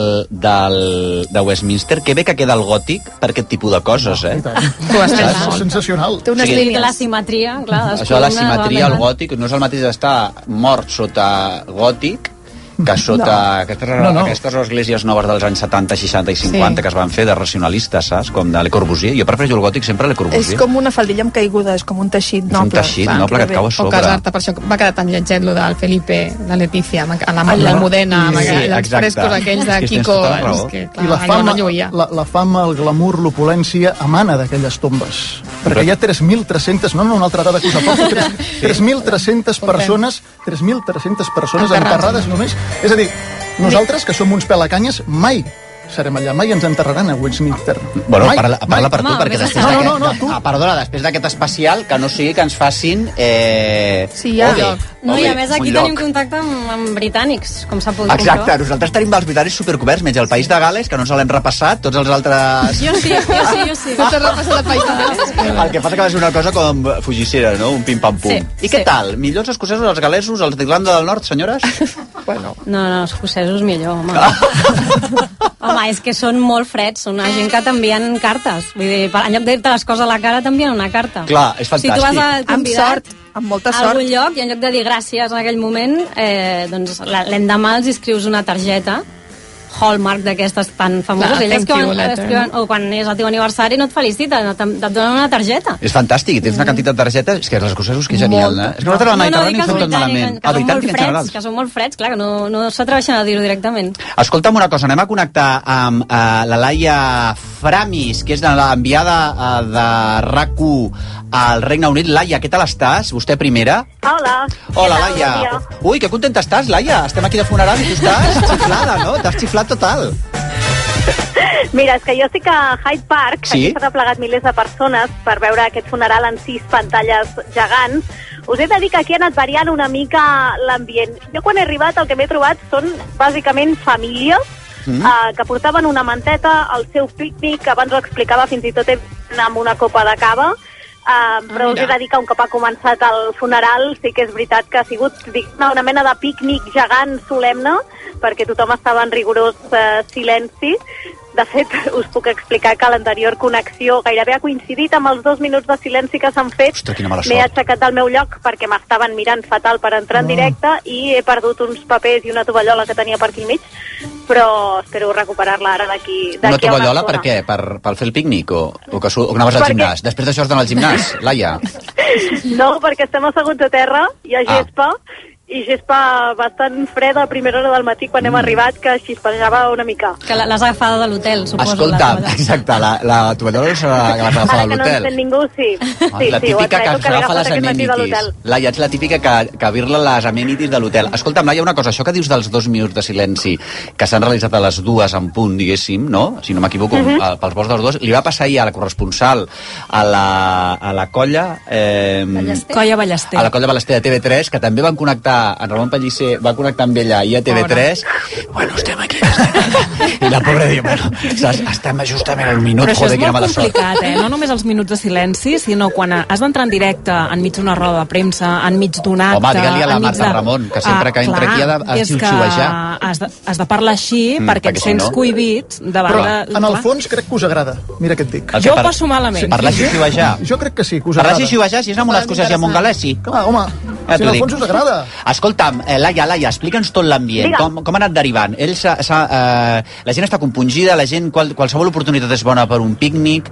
de Westminster, que bé que queda el gòtic per aquest tipus de coses, eh? És sensacional. Té unes línies. La simetria, clar. Això de la simetria, el gòtic, no és el mateix estar mort sota gòtic que sota aquestes esglésies noves dels anys 70, 60 i 50 que es van fer de racionalistes, saps? Com de Le Corbusier. Jo prefereixo el gòtic sempre a Le Corbusier. És com una faldilla amb caiguda, és com un teixit noble. És un teixit noble que et cau a sobre. O casar-te, per això va quedar tan lletget lo del Felipe, la Letícia, a l'Almudena, amb els frescos aquells de Kiko. I la fama, el glamour, l'opulència emana d'aquelles tombes. Perquè hi ha 3.300, no una altra dada que us aporto, 3.300 persones enterrades només. És a dir, nosaltres, que som uns pelacanyes, mai serem allà, mai ens enterraran a Westminster. Bueno, parla per tu, perquè després d'aquest especial, que no sigui que ens facin... Sí, ja. No, i a més aquí tenim contacte amb britànics, com s'ha pogut comprovar. Exacte, nosaltres tenim els britànics supercoberts, menys el País de Gales, que no ens l'hem repassat, tots els altres... Jo sí. No t'has repassat el País de Gales? El que passa que va ser una cosa com fugissera, no? Un pim-pam-pum. I què tal? Millors els escocesos, els galesos, els d'Irlanda del Nord, senyores? No, els escocesos millor, home. Home, és que són molt freds, són una gent que t'envien cartes. Vull dir, en lloc de dir-te les coses a la cara, t'envien una carta. Clar, és fantàstic. Si tu vas amb sort, amb molta sort, a algun lloc, i en lloc de dir gràcies en aquell moment, doncs l'endemà els escrius una targeta Hallmark d'aquestes tan famoses. Elles que escriuen, o quan és el teu aniversari no et feliciten, et donen una targeta. És fantàstic, i tens una quantitat de targetes, és que els escocesos que genial, eh? És que nosaltres a la Mediterrània ho fem tot malament. Que són molt freds, clar, que no s'atreveixen a dir-ho directament. Escolta'm una cosa, anem a connectar amb la Laia Framis, que és l'enviada de RAC1 al Regne Unit. Laia, què tal estàs? Vostè primera? Hola. Hola, Laia. Ui, que contenta estàs, Laia. Estem aquí de funeral i tu estàs xiflada, no? T'has xiflat total. Mira, és que jo estic a Hyde Park, sí? Aquí s'ha replegat milers de persones per veure aquest funeral en 6 pantalles gegants. Us he de dir que aquí ha anat variant una mica l'ambient. Jo quan he arribat el que m'he trobat són bàsicament famílies que portaven una manteta, el seu pícnic, abans ho explicava fins i tot amb una copa de cava, però us he de dir que un cop ha començat el funeral sí que és veritat que ha sigut una mena de pícnic gegant solemne, perquè tothom estava en rigorós silenci. De fet, us puc explicar que l'anterior connexió gairebé ha coincidit amb els 2 minuts de silenci que s'han fet. Ostres, quina mala sort. M'he aixecat del meu lloc perquè m'estaven mirant fatal per entrar en directe i he perdut uns papers i una tovallola que tenia per aquí al mig, però espero recuperar-la ara d'aquí a una tovallola estona. Per què? Per fer el pícnic? O que anaves al gimnàs? Després d'això has d'anar al gimnàs, Laia? No, perquè estem asseguts a terra, hi ha gespa, i gespa bastant freda a primera hora del matí quan hem arribat, que xispejava una mica. Que l'has agafada de l'hotel, suposo. Escolta, exacte, la tovallola és la que vas agafar de l'hotel. Ara que no entén ningú, sí. La típica que agafa les amenities. Laia, ets la típica que virla les amenities de l'hotel. Escolta'm, Laia, una cosa, això que dius dels 2 minuts de silenci que s'han realitzat a les 2 en punt, diguéssim, no? Si no m'equivoco, pels vols dels 2, li va passar ahir a la corresponsal a la colla... Colla Ballester. A la colla Ballester de TV3, que també van connectar en Ramon Pellicer va connectar amb ella i a TV3, bueno, estem aquí. I la pobra diu, bueno, estem justament al minut, però joder, quina mala sort. Però això és molt complicat, no només els minuts de silenci, sinó quan has d'entrar en directe enmig d'una roda de premsa, enmig d'un acte... Home, digue-li a la Marta Ramon, que sempre que entra aquí ha de xiu-xiuejar. Has de parlar així perquè et sents cohibit davant de... Però, en el fons, crec que us agrada. Mira què et dic. Jo ho passo malament. Parlar xiu-xiuejar? Jo crec que sí, que us agrada. Parlar xiu-xiuejar, si és amb unes coses i amb un galès, sí. Clar, home, si en el fons us agrada. Escolta'm, Laia, explica'ns tot l'ambient. Com ha anat derivant? La gent està compungida, la gent, qualsevol oportunitat és bona per un pícnic.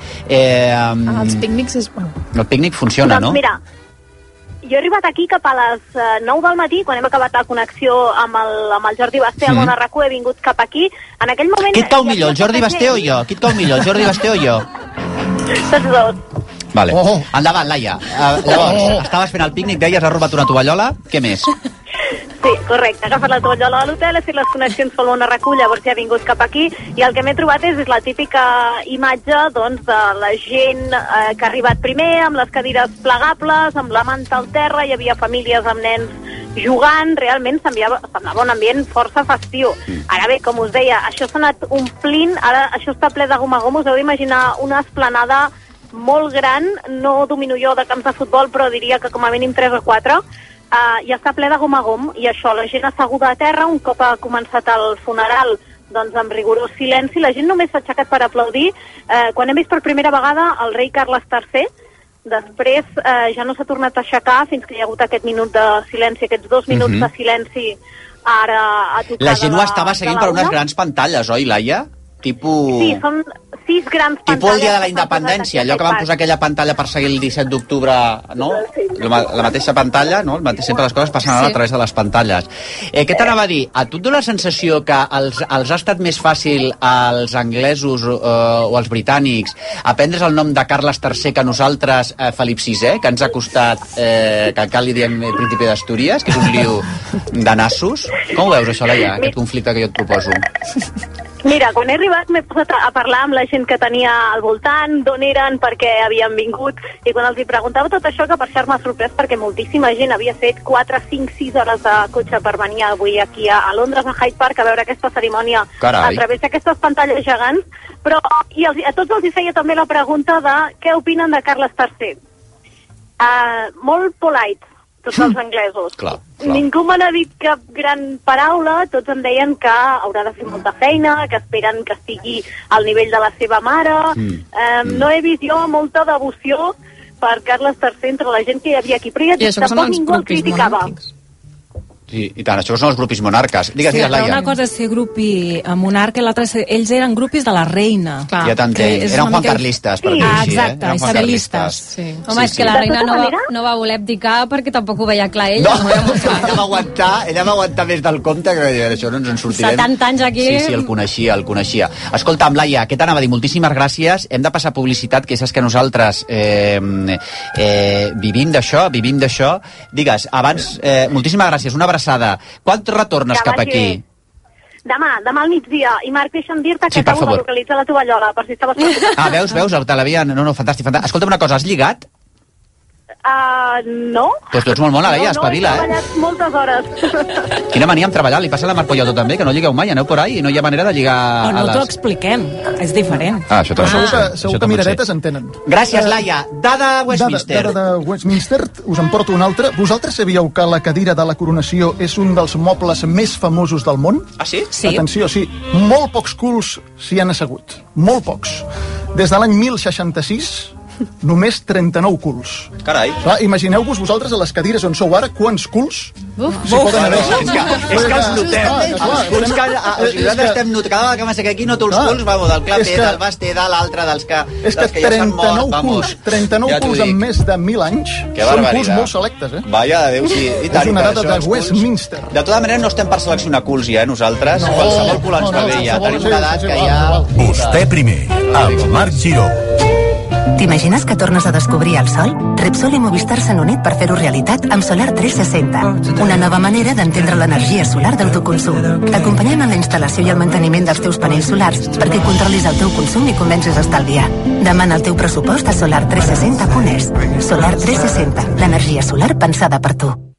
Els pícnics és bon. El pícnic funciona, no? Doncs mira, jo he arribat aquí cap a les 9 del matí, quan hem acabat la connexió amb el Jordi Basté a Mona RAC1, he vingut cap aquí. En aquell moment... Qui et cau millor, el Jordi Basté o jo? Qui et cau millor, el Jordi Basté o jo? Tots dos. Vale. Endavant, Laia. Llavors, estaves fent el pícnic, deies, has robat una tovallola, què més? Sí, correcte. He agafat la tovallola de l'hotel, he fet les connexions pel Mona RAC1, llavors ja he vingut cap aquí, i el que m'he trobat és la típica imatge, doncs, de la gent que ha arribat primer, amb les cadires plegables, amb la manta al terra, hi havia famílies amb nens jugant, realment semblava un ambient força festiu. Ara bé, com us deia, això s'ha anat omplint, ara això està ple de gom a gom, us heu d'imaginar una esplanada molt gran, no domino jo de camps de futbol, però diria que com a mínim 3 o 4, i està ple de gom a gom, i això, la gent asseguda a terra, un cop ha començat el funeral, doncs amb rigorós silenci, la gent només s'ha aixecat per aplaudir. Quan hem vist per primera vegada el rei Carles III, després ja no s'ha tornat a aixecar fins que hi ha hagut aquest minut de silenci, aquests 2 minuts de silenci ara a tocar. La gent ho estava seguint per unes grans pantalles, oi, Laia? Sí, són 6 grans pantalles. Tipus el dia de la independència, allò que van posar aquella pantalla per seguir el 17 d'octubre, no? La mateixa pantalla, no? Sempre les coses passen ara a través de les pantalles. Què t'anava a dir? A tu et dona la sensació que els ha estat més fàcil als anglesos o als britànics aprendre's el nom de Carles III que nosaltres Felip VI, que ens ha costat que encara li diem Príncipe d'Astúries, que és un lío de nassos? Com ho veus, això, Laia, aquest conflicte que jo et proposo? Mira, quan he arribat m'he posat a parlar amb la gent que tenia al voltant, d'on eren, per què havien vingut, i quan els hi preguntava tot això, que per cert m'ha sorprès perquè moltíssima gent havia fet 4, 5, 6 hores de cotxe per venir avui aquí a Londres, a Hyde Park, a veure aquesta cerimònia a través d'aquestes pantalles gegants, però a tots els hi feia també la pregunta de què opinen de Carles III. Molt polite, tots els anglesos. Clar. Ningú me n'ha dit cap gran paraula, tots em deien que haurà de fer molta feina, que esperen que estigui al nivell de la seva mare. No he vist jo molta devoció per Carles III entre la gent que hi havia aquí, però ja tampoc ningú el criticava. Sí, i tant, això són els grupis monarques. Digues, Laia. Una cosa és ser grupi monarca i l'altra ells eren grupis de la reina. Ja t'entenc, eren juancarlistes, per dir així, exacte, isabelistes. Home, és que la reina no va voler abdicar perquè tampoc ho veia clar ella. No, ella va aguantar més del compte, que això no ens en sortirem. 70 anys aquí. Sí, el coneixia. Escolta'm, Laia, què t'anava a dir? Moltíssimes gràcies. Hem de passar publicitat, que saps que nosaltres vivim d'això. Digues, abans, moltíssimes gràcies, una abraçada. Quan retornes cap aquí? Demà al migdia. I Marc, deixa'm dir-te que acabo de localitzar la tovallola, per si estaves preocupat. Veus? Te l'havia... No, fantàstic. Escolta'm una cosa, has lligat? No. Doncs tu ets molt mona, Laia, espavila, he treballat moltes hores. Quina mania amb treballar, li passa a la Marc Polloto també, que no lligueu mai, aneu por ahí i no hi ha manera de lligar a les... t'ho expliquem, és diferent. Això també. Segur que miradetes en tenen. Gràcies, Laia. Dada Westminster. Dada de Westminster, us en porto una altra. Vosaltres sabíeu que la cadira de la coronació és un dels mobles més famosos del món? Ah, sí? Atenció, sí. Molt pocs culs s'hi han assegut. Molt pocs. Des de l'any 1066... només 39 culs. Carai. Imagineu-vos vosaltres a les cadires on sou ara, quants culs s'hi poden haver. És que els notem. Els culs que nosaltres estem notant. Cada vegada que m'assec aquí noto els culs, del clapet, del Basté, de l'altre, dels que ja s'han mort. 39 culs en més de 1.000 anys són culs molt selectes, Vaya de Déu, sí. És una data de Westminster. De tota manera, no estem per seleccionar culs ja, nosaltres. Qualsevol cul ens va bé ja. Tenim una edat que ja... Vostè primer, amb Marc Giró. T'imagines que tornes a descobrir el sol? Repsol i Movistar s'han unit per fer-ho realitat amb Solar 360, una nova manera d'entendre l'energia solar del teu consum. T'acompanyem en la instal·lació i el manteniment dels teus panells solars perquè controlis el teu consum i comencis a estalviar. Demana el teu pressupost a solar360.es. Solar 360, l'energia solar pensada per tu.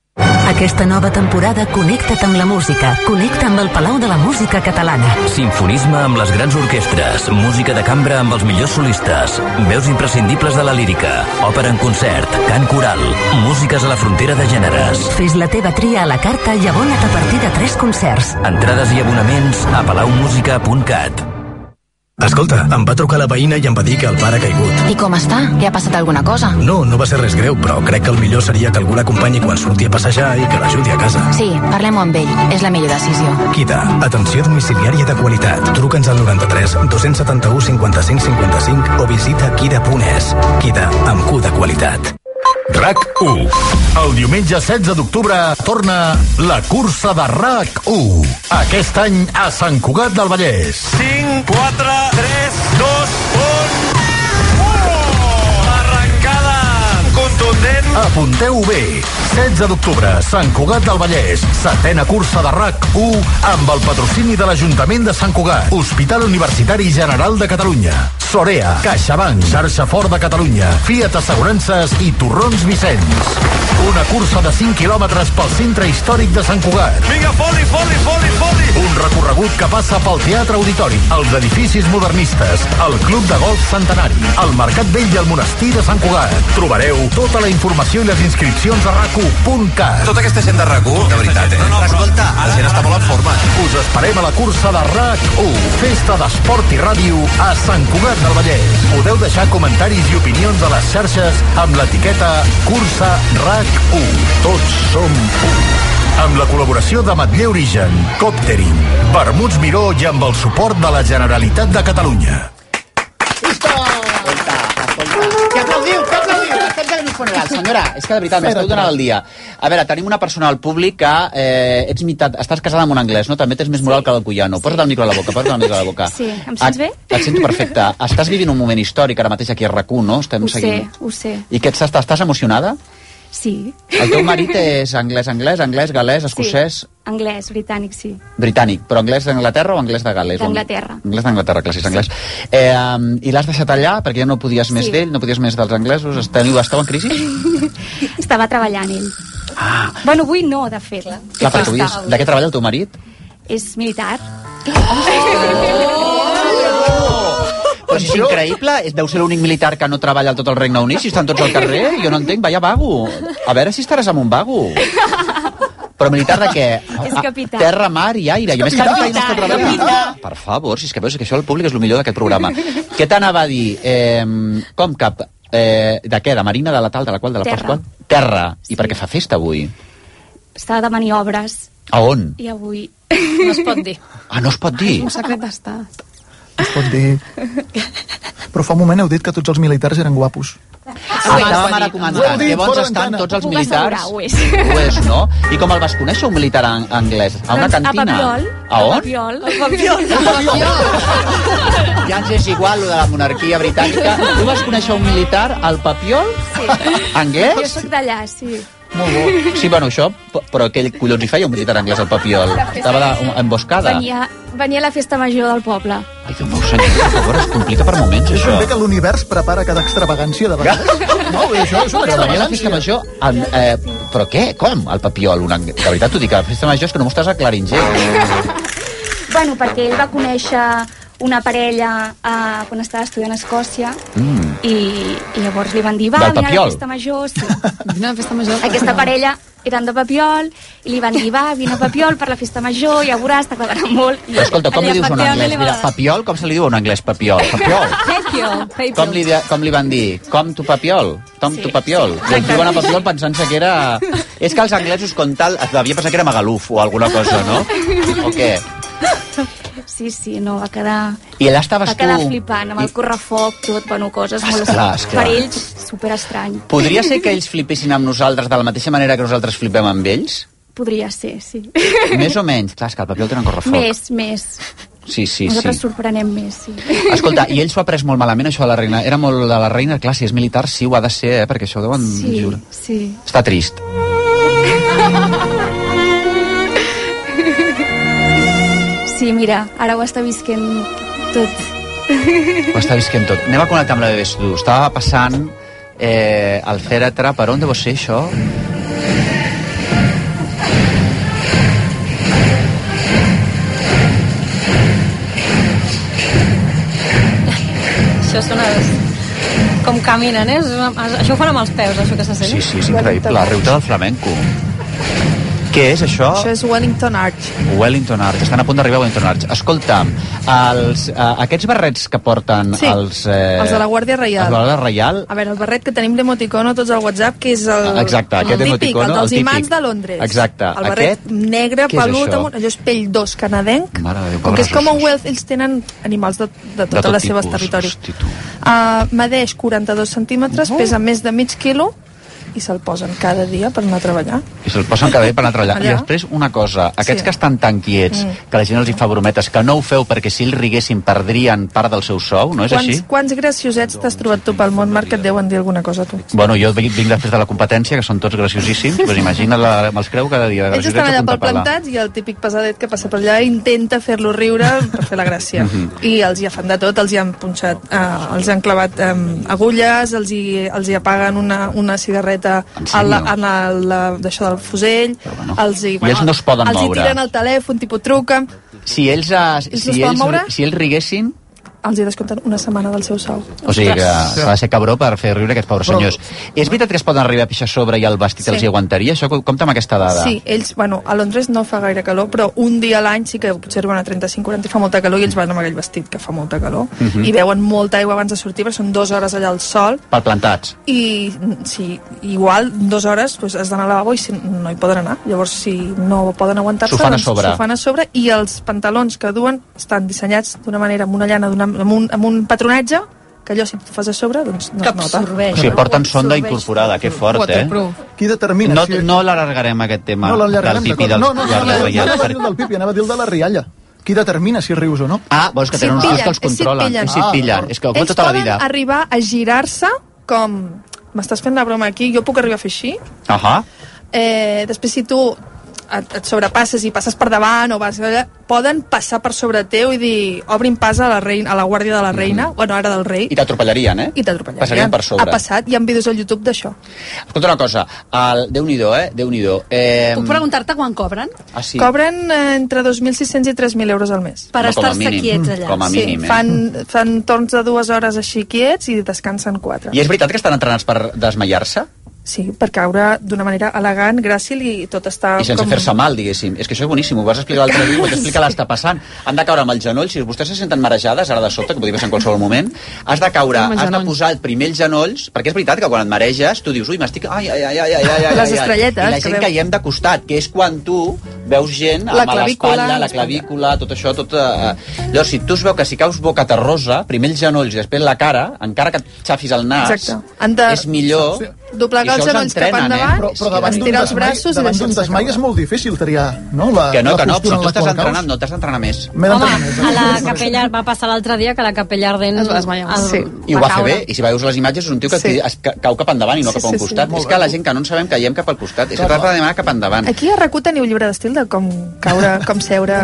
Aquesta nova temporada connecta't amb la música. Connecta amb el Palau de la Música Catalana. Sinfonisme amb les grans orquestres, música de cambra amb els millors solistes, veus imprescindibles de la lírica, òpera en concert, cant coral, músiques a la frontera de gèneres. Fes la teva tria a la carta i abona't a partir de 3 concerts. Entrades i abonaments a palaumusica.cat. Escolta, em va trucar la veïna i em va dir que el pare ha caigut. I com està? Li ha passat alguna cosa? No va ser res greu, però crec que el millor seria que algú l'acompanyi quan surti a passejar i que l'ajudi a casa. Sí, parlem-ho amb ell. És la millor decisió. Quita, atenció domiciliària de qualitat. Truca'ns al 93 271 55 55 o visita Kida.es. Kida, amb Q de qualitat. RAC1. El diumenge 16 d'octubre torna la cursa de RAC1. Aquest any a Sant Cugat del Vallès. 5, 4, 3, 2, 1... Arrencada contundent. Apunteu bé. 16 d'octubre, Sant Cugat del Vallès. 7ª cursa de RAC1 amb el patrocini de l'Ajuntament de Sant Cugat, Hospital Universitari General de Catalunya, Sorea, CaixaBank, Xarxa Fort de Catalunya, Fiat Assegurances i Torrons Vicenç. Una cursa de 5 quilòmetres pel centre històric de Sant Cugat. Vinga, foli! Un recorregut que passa pel Teatre Auditori, els edificis modernistes, el Club de Golf Centenari, el Mercat Vell i el Monestir de Sant Cugat. Trobareu tota la informació i les inscripcions a RAC1.cat. Tota aquesta gent de RAC1, de veritat, escolta, la gent està molt en forma. Us esperem a la cursa de RAC1, festa d'esport i ràdio a Sant Cugat del Vallès. Podeu deixar comentaris i opinions a les xarxes amb l'etiqueta Cursa RAC1. Tots som u. Amb la col·laboració de Matller Origen, Coptering, Vermuts Miró i amb el suport de la Generalitat de Catalunya. Que aplaudiu! Estem fent un funeral, senyora. És que de veritat m'esteu donant el dia. A veure, tenim una persona al públic que ets meitat... Estàs casada amb un anglès, no? També tens més moral que el Cuyano. Posa't el micro a la boca, Sí, em sents bé? Et sento perfecte. Estàs vivint un moment històric ara mateix aquí a RAC1, no? Ho sé. I què estàs emocionada? Sí. El teu marit és anglès, galès, escocès... Sí, anglès, britànic, sí. Britànic, però anglès d'Anglaterra o anglès de Gales? D'Anglaterra. Anglès d'Anglaterra, clar, sí, és anglès. I l'has deixat allà perquè ja no podies més d'ell, no podies més dels anglesos? Esteu en crisi? Estava treballant ell. Bueno, avui no, de fet. Clar, perquè de què treballa el teu marit? És militar. Però si és increïble, deu ser l'únic militar que no treballa a tot el Regne Unit, si estan tots al carrer, jo no entenc, vaya vago. A veure si estaràs amb un vago. Però militar de què? És capità. Terra, mar i aire. I a més capità. Per favor, si és que veus que això el públic és el millor d'aquest programa. Què t'anava a dir? Com cap? De què? De Marina, de la tal, de la qual, de la Pasqual? Terra. I per què fa festa avui? Estava de maniobres. A on? I avui... No es pot dir. No es pot dir? És un secret d'estat. Es pot dir... Però fa un moment heu dit que tots els militars eren guapos. Estàvem ara comentant. Que bons estan tots els militars. Ho és, no? I com el vas conèixer, un militar anglès? A una cantina? A on? Al Papiol. Ja ens és igual, lo de la monarquia britànica. Tu vas conèixer un militar al Papiol? Sí. Anglès? Jo soc d'allà, sí. Molt bo. Sí, bueno, això, però aquell collons hi feia un militar anglès al Papiol. Estava emboscada. Venia a la festa major del poble. Ai, Déu meu senyor, per favor, es complica per moments, És això. també que l'univers prepara cada extravagància de vegades. No, això és una Però venia a la festa extravagància. major... Però què? Com? Al Papiol? De veritat t'ho dic, a la festa major és que no m'ho estàs aclarint gens. Bueno, perquè ell va conèixer una parella quan estava estudiant a Escòcia i llavors li van dir, va, vine a la festa major. Sí. Vine a la festa major. Aquesta parella eren de Papiol i li van dir, va, vine a Papiol per la festa major, ja veuràs, t'agradarà molt. Però escolta, com li dius a un anglès? Mira, Papiol, com se li diu a un anglès Papiol? Papiol. Com li van dir? Com tu Papiol? Tom tu Papiol. I el diuen a Papiol pensant-se que era... És que els anglesos, com tal, es devia pensar que era Magaluf o alguna cosa, no? O què? Sí, no, va quedar... I allà estaves tu... Va quedar flipant, amb el correfoc, tot, bueno, coses molt... Esclar. Per ells, superestrany. Podria ser que ells flipessin amb nosaltres de la mateixa manera que nosaltres flipem amb ells? Podria ser, sí. Més o menys? Clar, és que el Papiol té un correfoc. Més. Sí. Nosaltres sorprenem més, sí. Escolta, i ell s'ho ha pres molt malament, això de la reina. Era molt de la reina, clar, si és militar, sí, ho ha de ser, perquè això ho deuen... Sí. Està trist. Sí, mira, ara ho està visquent tot. Ho està visquent tot. Anem a connectar amb la BBC Two. Estava passant al fèretre. Per on deu ser això? això són com caminen, això ho fan amb els peus, això que se sent. Sí, és increïble, la ruta del flamenco. Què és això? Això és Wellington Arch. Wellington Arch, estan a punt d'arribar a Wellington Arch. Escolta'm, aquests barrets que porten els de la Guàrdia Reial. Els de la Guàrdia Reial. A veure, el barret que tenim d'emoticono tots al WhatsApp, que és el típic, el dels imants de Londres. Exacte. El barret negre, pelut, allò és pell d'os canadenc. Com que és Commonwealth, ells tenen animals de totes les seves territoris. Medeix 42 centímetres, pesa més de mig quilo, i se'l posen cada dia per anar a treballar. I se'l posen cada dia per anar a treballar. I després, una cosa, aquests que estan tan quiets, que la gent els hi fa brometes, que no ho feu perquè si els riguessin perdrien part del seu sou, no és així? Quants graciosets t'has trobat tu pel món, Marc, que et deuen dir alguna cosa a tu? Bueno, jo vinc després de la competència, que són tots graciosíssims, pues imagina't, me'ls creu cada dia. Ells estan allà pel plantats i el típic pesadet que passa per allà intenta fer-lo riure per fer la gràcia. I els hi fan de tot, els hi han punxat, els hi han clavat agulles, els hi apaguen una cigarreta d'això del fusell, i ells no es poden moure. Els hi tiren el telèfon, tipus truca. Si ells riguessin, els hi descompten una setmana del seu sou. O sigui que s'ha de ser cabró per fer riure aquests pobres senyors. És veritat que es poden arribar a pixar sobre i el vestit els hi aguantaria? Això compta amb aquesta dada. Sí, ells, a Londres no fa gaire calor, però un dia a l'any sí que potser arriben a 35-40 i fa molta calor i ells van amb aquell vestit que fa molta calor. I veuen molta aigua abans de sortir, perquè són 2 hores allà al sol. Per plantats. I sí, igual 2 hores has d'anar al lavabo i no hi poden anar. Llavors, si no poden aguantar-se, s'ho fan a sobre. I els pantalons que duen estan dissenyats d'una manera, amb una llana, amb un patronatge, que allò si tu fas a sobre, doncs no es nota. O sigui, porten sonda incorporada, que fort, Qui determina? No l'alargarem, aquest tema del pipi del Guàrdia Reial. No, anava a dir el del pipi, anava a dir el de la rialla. Qui determina si rius o no? Vols que tenen uns tios que els controlen. I si et pillen. És que ho fan tota la vida. Ells poden arribar a girar-se com... M'estàs fent la broma aquí? Jo puc arribar a fer així? Després, si tu et sobrepasses i passes per davant o vas allà, poden passar per sobre teu i dir, obrin pas a la guàrdia de la reina, bueno, ara del rei. I t'atropellarien, I t'atropellarien. Passarien per sobre. Ha passat, hi ha vídeos al YouTube d'això. Escolta una cosa, Déu-n'hi-do, Déu-n'hi-do. Puc preguntar-te quan cobren? Sí. Cobren entre 2.600 i 3.000 euros al mes. Per estar-se quiets allà. Com a mínim, fan torns de 2 hores així quiets i descansen 4. I és veritat que estan entrenats per desmaiar-se? Sí, per caure d'una manera elegant, gràcil i tot està... I sense fer-se mal, diguéssim. És que això és boníssim, ho vas explicar l'altre dia, ho vas explicar l'està passant. Han de caure amb el genoll, si vostès se senten marejades, ara de sobte, que podria passar en qualsevol moment, has de caure, has de posar primer els genolls, perquè és veritat que quan et mareges, tu dius, ui, m'estic... Les estrelletes. I la gent caiem de costat, que és quan tu veus gent amb l'espatlla, la clavícula, tot això, Llavors, si tu es veu que si caus boca terrosa, primer els genolls i després la cara, encara que et xafis el nas, és millor... Doblegar els genolls cap endavant, estirar els braços i davant d'un desmai és molt difícil triar, no? Que no, si tu estàs entrenant, no t'has d'entrenar més. Home, a la capella va passar l'altre dia que la capella ardent es va desmaiar. I ho va fer bé, i si veus les imatges és un tio que cau cap endavant i no cap a un costat. És que la gent que no en sabem caiem cap al costat, és que t'has de demanar cap endavant. Aquí a RAC1 teniu llibre d'estil de com caure, com seure...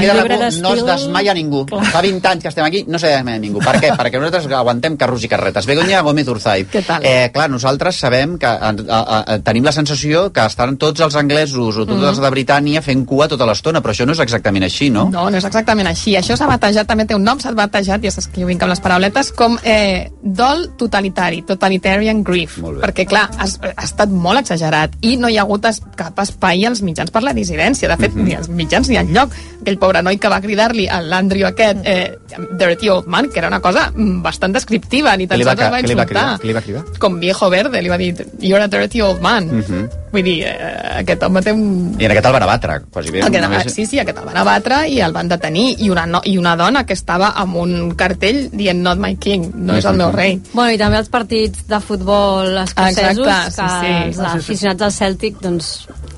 No es desmaia ningú. Fa 20 anys que estem aquí, no se desmaia ningú. Per què? Perquè nosaltres aguantem carros i carretes. Begoña Gómez Urzaiz. Clar, nosaltres sabem que tenim la sensació que estan tots els anglesos o tots els de Britània fent cua tota l'estona, però això no és exactament així, no? No és exactament així. Això s'ha batejat, també té un nom, s'ha batejat, ja saps que jo vinc amb les parauletes, com dol totalitari, totalitarian grief, perquè clar, ha estat molt exagerat i no hi ha hagut cap espai als mitjans per la dissidència. De fet, ni als mitjans ni enlloc. Aquell pobre noi que va cridar-li a l'Andrew aquest Dirty Old Man, que era una cosa bastant descriptiva, ni tan sols el va insultar. Què li va cridar? Com viejo verde, li va dir you're a dirty old man. Vull dir, aquest home té un... I en aquest el van abatre, quasi bé. Sí, aquest el van abatre i el van detenir. I una dona que estava amb un cartell dient not my king, no és el meu rei. Bueno, i també els partits de futbol escocesos, que els aficionats del Celtic, doncs,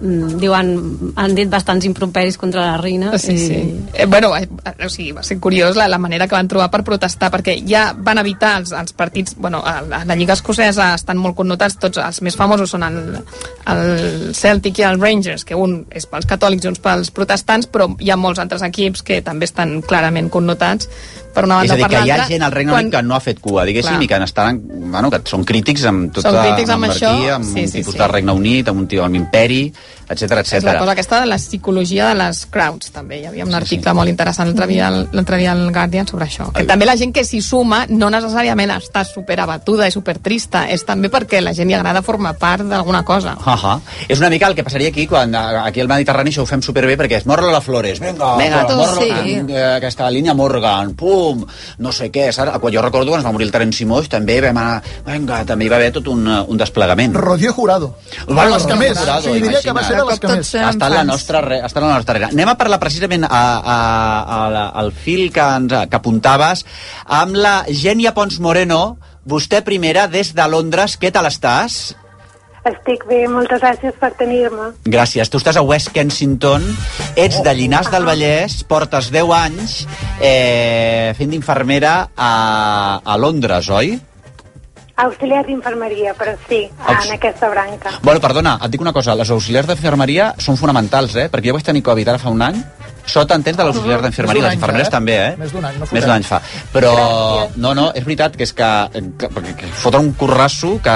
han dit bastants improperis contra la reina. Bueno, o sigui, va ser curiós la manera que van trobar per protestar, perquè ja van evitar els partits, bueno, a la Lliga Escocesa estan molt connotats, tots els més famosos són el Celtic i el Rangers, que un és pels catòlics i uns pels protestants, però hi ha molts altres equips que també estan clarament connotats per una banda o per l'altra. És a dir, que hi ha gent al Regne Unit que no ha fet cua, diguéssim, i que estan, bueno, que són crítics amb tota la monarquia, amb un tipus de Regne Unit, amb un tipus d'imperi, etcètera, És la cosa aquesta de la psicologia de les crowds, també. Hi havia un article molt interessant l'altre dia al Guardian sobre això. Que també la gent que s'hi suma no necessàriament està superabatuda i supertrista, és també perquè la gent li agrada formar part d'alguna cosa. És una mica el que passaria aquí, quan aquí al Mediterrani això ho fem superbé, perquè és Morro la Flores, vinga, aquesta línia Morgan, pum, no sé què, saps? Quan jo recordo quan es va morir el Terence Moix, també vam anar, vinga, també hi va haver tot un desplegament. Rodrigo Jurado. Bueno, les que més, diria que va ser de les que més. Està en la nostra arena. Anem a parlar precisament al fil que apuntaves amb la Gènia Pons Moreno. Vostè primera, des de Londres, què tal estàs? Estic bé, moltes gràcies per tenir-me. Gràcies. Tu estàs a West Kensington, ets de Llinars del Vallès, portes 10 anys fent d'infermera a Londres, oi? Auxiliar d'infermeria, però sí, en aquesta branca. Bueno, perdona, et dic una cosa, les auxiliars d'infermeria són fonamentals, perquè jo vaig tenir Covid ara fa un any, sota entens de l'auxiliar d'infermeria, les infermeres també, Més d'un any, no més d'un any fa. Però, no, és veritat que és que fotre un currasso que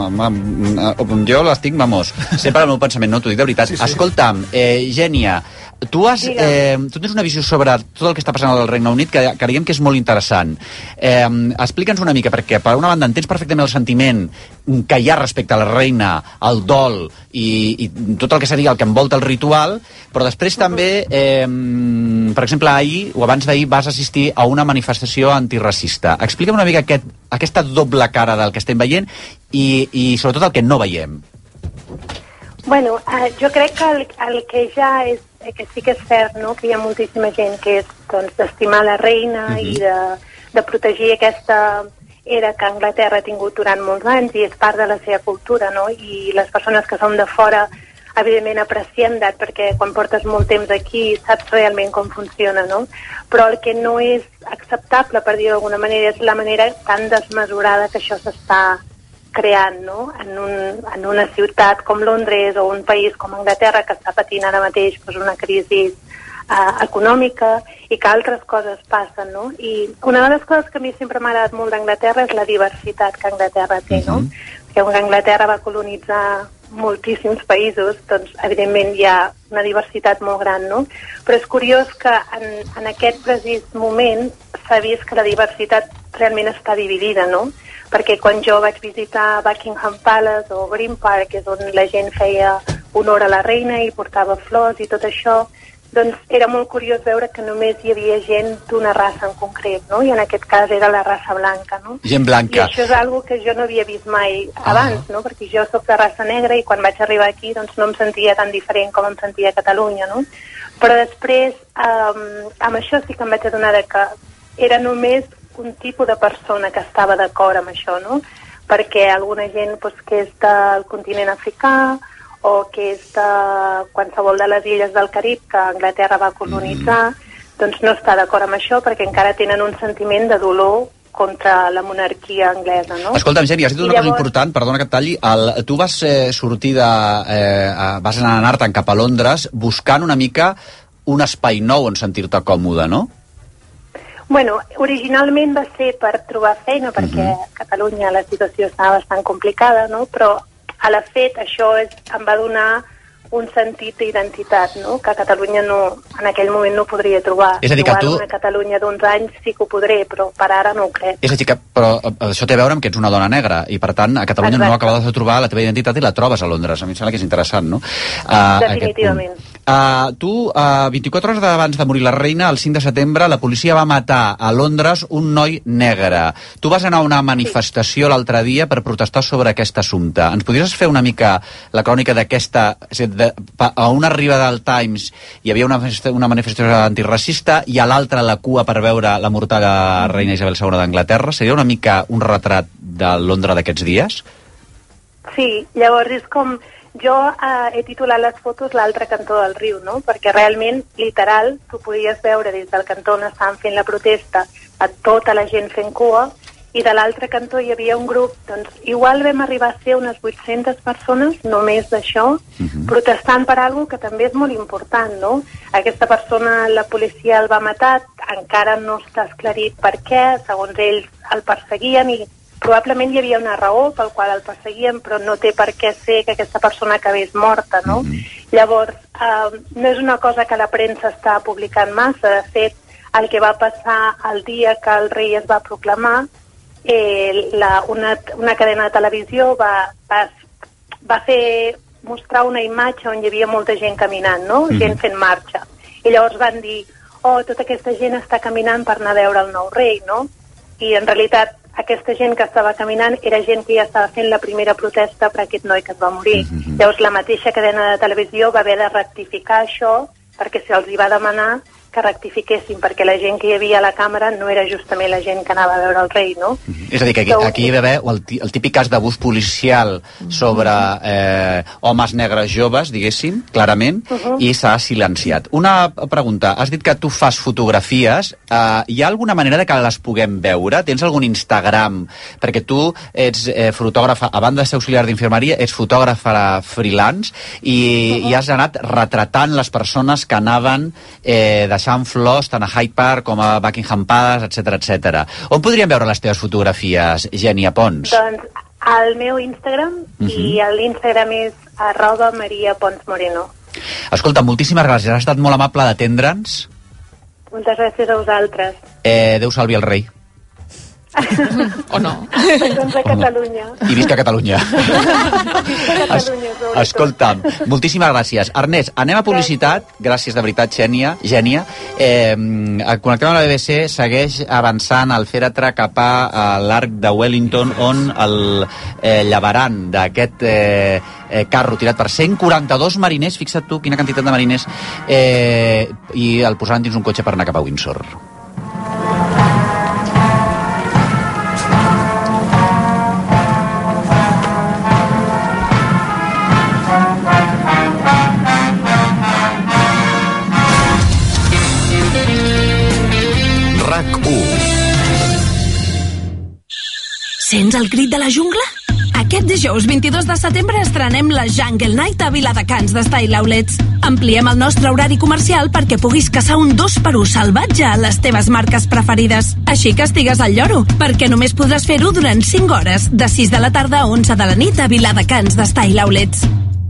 jo l'estic, vamos, sempre al meu pensament, no t'ho dic de veritat. Escolta'm, Gènia, tu tens una visió sobre tot el que està passant al Regne Unit que creiem que és molt interessant. Explica'ns una mica, perquè per una banda entens perfectament el sentiment que hi ha respecte a la reina, el dol i tot el que seria el que envolta el ritual, però després també, per exemple, ahir o abans d'ahir vas assistir a una manifestació antiracista. Explica'm una mica aquesta doble cara del que estem veient i sobretot el que no veiem. Bueno, jo crec que el que ja és que sí que és cert, no?, que hi ha moltíssima gent que és d'estimar la reina i de protegir aquesta era que Anglaterra ha tingut durant molts anys i és part de la seva cultura, no? I les persones que som de fora evidentment apreciem perquè quan portes molt temps aquí saps realment com funciona, no? Però el que no és acceptable, per dir-ho d'alguna manera, és la manera tan desmesurada que això s'està creant, no? En una ciutat com Londres o un país com Anglaterra que està patint ara mateix una crisi econòmica i que altres coses passen, no? I una de les coses que a mi sempre m'ha agradat molt d'Anglaterra és la diversitat que Anglaterra té, no? Perquè quan Anglaterra va colonitzar moltíssims països, doncs evidentment hi ha una diversitat molt gran, no? Però és curiós que en aquest precís moment s'ha vist que la diversitat realment està dividida, no? Perquè quan jo vaig visitar Buckingham Palace o Green Park, que és on la gent feia honor a la reina i portava flors i tot això, doncs era molt curiós veure que només hi havia gent d'una raça en concret, no? I en aquest cas era la raça blanca, no? Gent blanca. I això és algo que jo no havia vist mai abans, no? Perquè jo sóc de raça negra i quan vaig arribar aquí doncs no em sentia tan diferent com em sentia a Catalunya, no? Però després, amb això sí que em vaig adonar que era només un tipus de persona que estava d'acord amb això, no? Perquè alguna gent que és del continent africà o que és de qualsevol de les illes del Carib que Anglaterra va colonitzar, doncs no està d'acord amb això perquè encara tenen un sentiment de dolor contra la monarquia anglesa, no? Escolta'm, Gènia, has dit una cosa important, perdona que et talli, tu vas sortir vas anar-te'n cap a Londres buscant una mica un espai nou on sentir-te còmode, no? Bueno, originalment va ser per trobar feina, perquè a Catalunya la situació estava bastant complicada, no? Però a la fet això em va donar un sentit d'identitat, no? Que a Catalunya en aquell moment no podria trobar. És a dir, que tu... a Catalunya d'uns anys sí que ho podré, però per ara no ho crec. És a dir, però això té a veure amb que ets una dona negra i per tant a Catalunya no acabes de trobar la teva identitat i la trobes a Londres. A mi em sembla que és interessant, no? Definitivament. Tu, 24 hores abans de morir la reina, el 5 de setembre, la policia va matar a Londres un noi negre. Tu vas anar a una manifestació l'altre dia per protestar sobre aquest assumpte. Ens podries fer una mica la crònica d'aquesta... A una arriba del Times hi havia una manifestació antiracista i a l'altra la cua per veure la mortal reina Isabel II d'Anglaterra. Seria una mica un retrat de Londres d'aquests dies? Sí, llavors és com... Jo he titulat les fotos l'altre cantó del riu, no? Perquè realment, literal, tu podies veure des del cantó on estaven fent la protesta a tota la gent fent cua i de l'altre cantó hi havia un grup, doncs igual vam arribar a ser unes 800 persones, només d'això, protestant per alguna que també és molt important, no? Aquesta persona, la policia el va matar, encara no està esclarit per què, segons ells el perseguien i probablement hi havia una raó pel qual el perseguien, però no té per què ser que aquesta persona acabés morta, no? Llavors, no és una cosa que la premsa està publicant massa. De fet, el que va passar el dia que el rei es va proclamar, una cadena de televisió va fer mostrar una imatge on hi havia molta gent caminant, no? Gent fent marxa. I llavors van dir, tota aquesta gent està caminant per anar a veure el nou rei, no? I en realitat aquesta gent que estava caminant era gent que ja estava fent la primera protesta per aquest noi que es va morir. Llavors la mateixa cadena de televisió va haver de rectificar això perquè se'ls hi va demanar que rectifiquessin, perquè la gent que hi havia a la càmera no era justament la gent que anava a veure el rei, no? És a dir, que aquí hi va haver el típic cas d'abús policial sobre homes negres joves, diguéssim, clarament, i s'ha silenciat. Una pregunta, has dit que tu fas fotografies, hi ha alguna manera de que les puguem veure? Tens algun Instagram? Perquè tu ets fotògrafa, a banda de ser auxiliar d'infermeria, ets fotògrafa freelance i has anat retratant les persones que anaven deixant flors tant a Hyde Park com a Buckingham Palace, etc. On podríem veure les teves fotografies, Gènia Pons? Doncs al meu Instagram, i l'Instagram és @mariaponsmoreno. Escolta, moltíssimes gràcies, has estat molt amable d'atendre'ns. Moltes gràcies a vosaltres. Déu salvi el rei. O no? Doncs a Catalunya. I visca Catalunya. Escolta'm, moltíssimes gràcies. Ernest, anem a publicitat. Gràcies de veritat, Gènia. Connectem amb la BBC, segueix avançant el fèretre cap a l'arc de Wellington, on el llevaran d'aquest carro tirat per 142 mariners, fixa't tu quina quantitat de mariners, i el posaran dins un cotxe per anar cap a Windsor. Sents el crit de la jungla? Aquest dijous 22 de setembre estrenem la Jungle Night a Viladecans de Style Outlets. Ampliem el nostre horari comercial perquè puguis caçar un 2x1 salvatge a les teves marques preferides. Així que estigues al lloro, perquè només podràs fer-ho durant 5 hores, de 6 de la tarda a 11 de la nit a Viladecans de Style Outlets.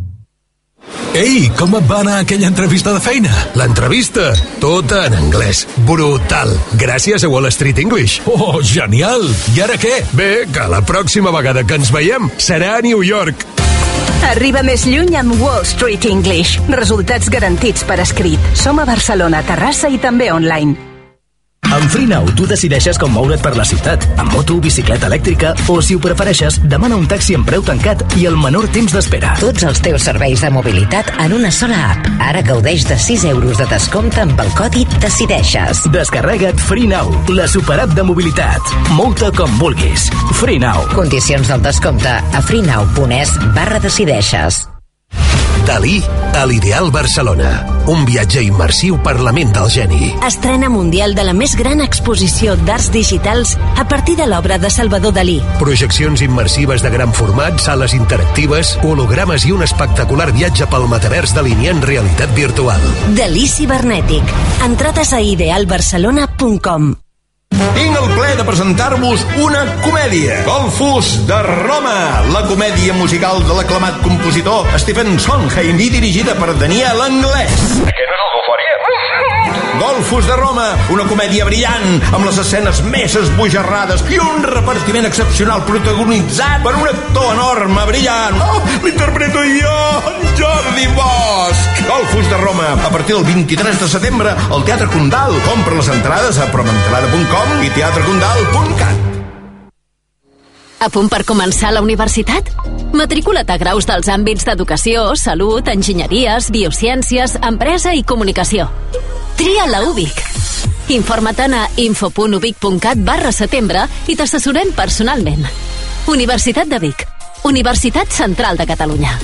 Ei, com et va anar aquella entrevista de feina? L'entrevista? Tota en anglès. Brutal. Gràcies a Wall Street English. Oh, genial. I ara què? Bé, que la pròxima vegada que ens veiem serà a New York. Arriba més lluny amb Wall Street English. Resultats garantits per escrit. Som a Barcelona, Terrassa i també online. Amb FreeNow tu decideixes com moure't per la ciutat, amb moto, bicicleta elèctrica o, si ho prefereixes, demana un taxi amb preu tancat i el menor temps d'espera. Tots els teus serveis de mobilitat en una sola app. Ara gaudeix de 6 euros de descompte amb el codi Decideixes. Descarrega't FreeNow, la superapp de mobilitat. Mou-te com vulguis. FreeNow. Condicions del descompte a freenow.es/decideixes. Dalí a l'Ideal Barcelona. Un viatge immersiu per la ment del geni. Estrena mundial de la més gran exposició d'arts digitals a partir de l'obra de Salvador Dalí. Projeccions immersives de gran format, sales interactives, hologrames i un espectacular viatge pel metavers delineant realitat virtual. Dalí cibernètic. Entrades a idealbarcelona.com. Tinc el plaer de presentar-vos una comèdia. Golfus de Roma, la comèdia musical de l'aclamat compositor Stephen Sondheim i dirigida per Daniel Anglès. Aquest no és el d'Eufòria? Golfus de Roma, una comèdia brillant, amb les escenes més esbojarrades i un repartiment excepcional protagonitzat per un actor enorme, brillant. Oh, l'interpreto jo, en Jordi Bosch. Golfus de Roma, a partir del 23 de setembre al Teatre Condal. Compra les entrades a promentrada.com i teatrecondal.cat. A punt per començar la universitat? Matricula't a graus dels àmbits d'educació, salut, enginyeries, biociències, empresa i comunicació. Tria la UBIC. Informa't a info.ubic.cat/setembre i t'assessorem personalment. Universitat de Vic. Universitat Central de Catalunya.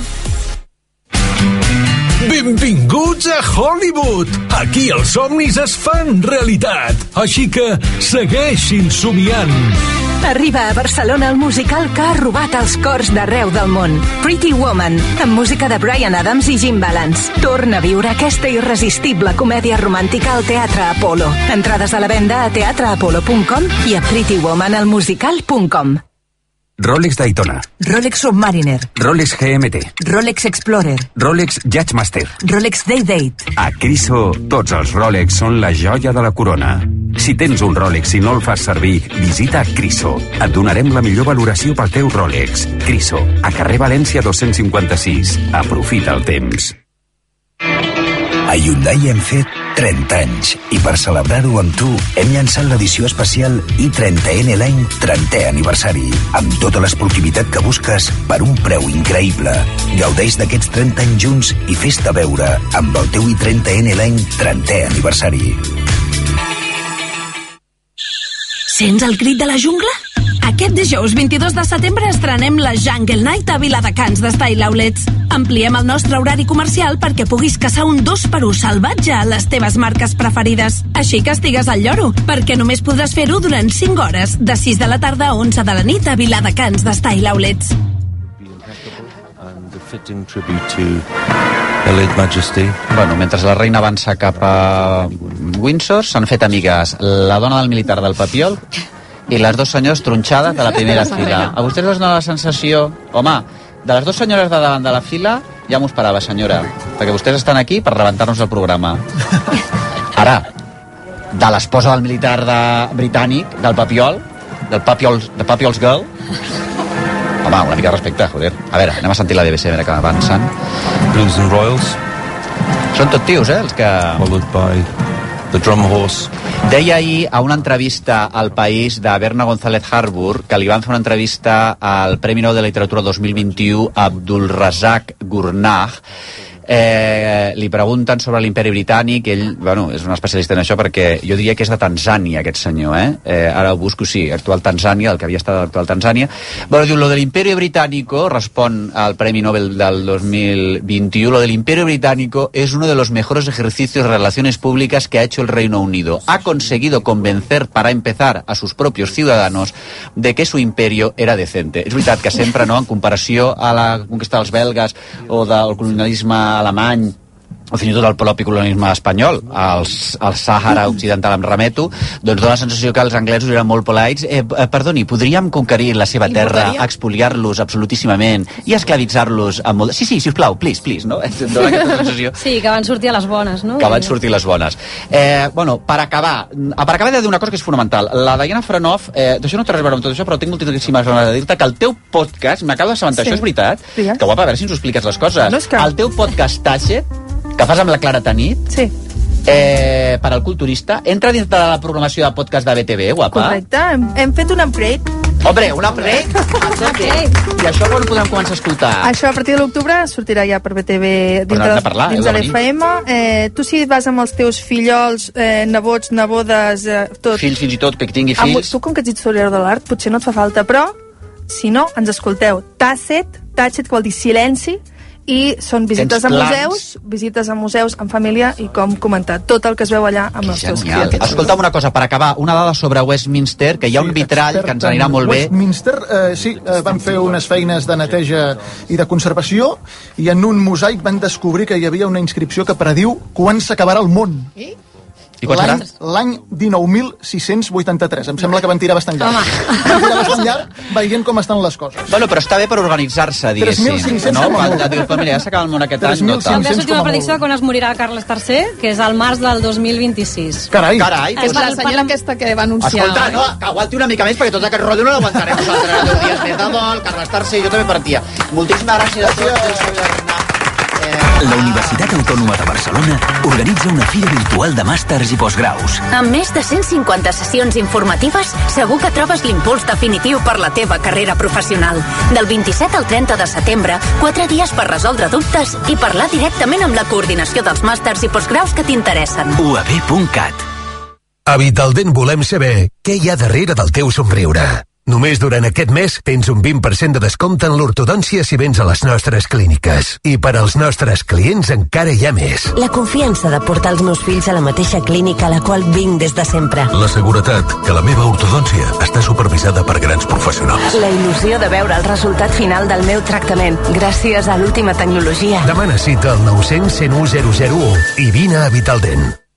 Benvinguts a Hollywood! Aquí els somnis es fan realitat, així que segueixin somiant. Arriba a Barcelona el musical que ha robat els cors d'arreu del món. Pretty Woman, amb música de Bryan Adams i Jim Balance. Torna a viure aquesta irresistible comèdia romàntica al Teatre Apollo. Entrades a la venda a teatreapollo.com i a prettywomanalmusical.com. Rolex Daytona, Rolex Submariner, Rolex GMT, Rolex Explorer, Rolex Judgemaster. Rolex Day-Date. A Criso, tots els Rolex són la joia de la corona. Si tens un Rolex i no el fas servir, visita Criso. Et donarem la millor valoració pel teu Rolex. Criso, a carrer València 256. Aprofita el temps. A Hyundai hem fet 30 anys i per celebrar-ho amb tu hem llançat l'edició especial i30N l'any 30è aniversari amb tota l'esportivitat que busques per un preu increïble. Gaudeix d'aquests 30 anys junts i fes-te veure amb el teu i30N l'any 30è aniversari. Sents el crit de la jungla? Aquest dijous 22 de setembre estrenem la Jungle Night a Viladecans de Style Outlets. Ampliem el nostre horari comercial perquè puguis caçar un 2x1 salvatge a les teves marques preferides. Així que estigues al lloro, perquè només podràs fer-ho durant 5 hores, de 6 de la tarda a 11 de la nit a Viladecans de Style Outlets. Bueno, mentre la reina avança cap a Windsor, s'han fet amigues la dona del militar del Papiol i les dos senyors tronxades de la primera fila. A vostès els dona la sensació... Home, de les dues senyores de davant de la fila ja m'ho esperava, senyora, perquè vostès estan aquí per rebentar-nos el programa. Ara, de l'esposa del militar britànic, del Papiol, de Papiol's Girl... Home, una mica de respecte, joder. A veure, anem a sentir la BBC, a veure que avancen. Blues and Royals. Són tot tios, els que... Followed by The Drum Horse. Deia ahir a una entrevista al País de Berna González Harbour que li van fer una entrevista al Premi Nobel de Literatura 2021 a Abdulrazak Gurnah. Li pregunten sobre l'imperi britànic. Ell, bueno, és un especialista en això perquè jo diria que és de Tanzània, aquest senyor, ara ho busco, sí, actual Tanzània, el que havia estat a l'actual Tanzània. Bueno, diu, lo del imperio británico, respon al Premi Nobel del 2021, lo del imperio británico es uno de los mejores ejercicios de relaciones públicas que ha hecho el Reino Unido. Ha conseguido convencer, para empezar, a sus propios ciudadanos de que su imperio era decente. És veritat que sempre, no, en comparació a la conquesta dels belgues o del colonialisme alemany o fins i tot el propi colonialisme espanyol, al Sàhara Occidental em remeto, doncs dona la sensació que els anglesos eren molt polaics. Perdoni, podríem conquerir la seva terra, expoliar-los absolutíssimament i esclavitzar-los amb molt... Sí, sisplau, please, no? Dona aquesta sensació. Sí, que van sortir a les bones, no? Que van sortir les bones. Bueno, per acabar he de dir una cosa que és fonamental. La Diana Franoff, d'això no té res a veure amb tot això, però tinc moltíssimes ganes de dir-te que el teu podcast, m'acabo d'assabentar, això és veritat? Que guapa, a veure si ens ho expliques les coses. No, el teu podcast Tashet, que fas amb la Clara Tanit, per al culturista, entra dins de la programació de podcast de BTV, guapa. Correcte, hem fet un upgrade. Hombre, un upgrade? I això quan ho podem començar a escoltar? Això a partir de l'octubre sortirà ja per BTV dins de l'FM. Tu si vas amb els teus fillols, nebots, nebodes, tot... Fills fins i tot, que tingui fills. Tu com que ets historiador de l'art potser no et fa falta, però si no, ens escolteu. Tasset, que vol dir silenci, i són visites a museus en família i, com comentat, tot el que es veu allà amb els teus fills. Escolta'm una cosa, per acabar, una dada sobre Westminster, que hi ha un vitrall que ens anirà molt bé. Westminster, van fer unes feines de neteja i de conservació i en un mosaic van descobrir que hi havia una inscripció que prediu quan s'acabarà el món. I quan serà? L'any 19.683. Em sembla que van tirar bastant llarg. Van tirar bastant llarg veient com estan les coses. Bueno, però està bé per organitzar-se, diguéssim. 3.500 no? com a molt. Dius, mira, ja s'acaba el món aquest any. També ha sortit una predicció de quan es morirà Carles III, que és al març del 2026. Carai. És la senyora aquesta que va anunciar... Escolta, no, que aguanti una mica més, perquè tot aquest rotllo no l'aguantarem nosaltres. 10 dies més de dol, Carles III, jo també partia. Moltíssimes gràcies a tots. La Universitat Autònoma de Barcelona organitza una fira virtual de màsters i postgraus. Amb més de 150 sessions informatives, segur que trobes l'impuls definitiu per la teva carrera professional. Del 27 al 30 de setembre, 4 dies per resoldre dubtes i parlar directament amb la coordinació dels màsters i postgraus que t'interessen. uab.cat. A Vitaldent volem saber què hi ha darrere del teu somriure. Només durant aquest mes tens un 20% de descompte en l'ortodòncia si vens a les nostres clíniques. I per als nostres clients encara hi ha més. La confiança de portar els meus fills a la mateixa clínica a la qual vinc des de sempre. La seguretat que la meva ortodòncia està supervisada per grans professionals. La il·lusió de veure el resultat final del meu tractament gràcies a l'última tecnologia. Demana cita al 900 101 001 i vine a Vitaldent.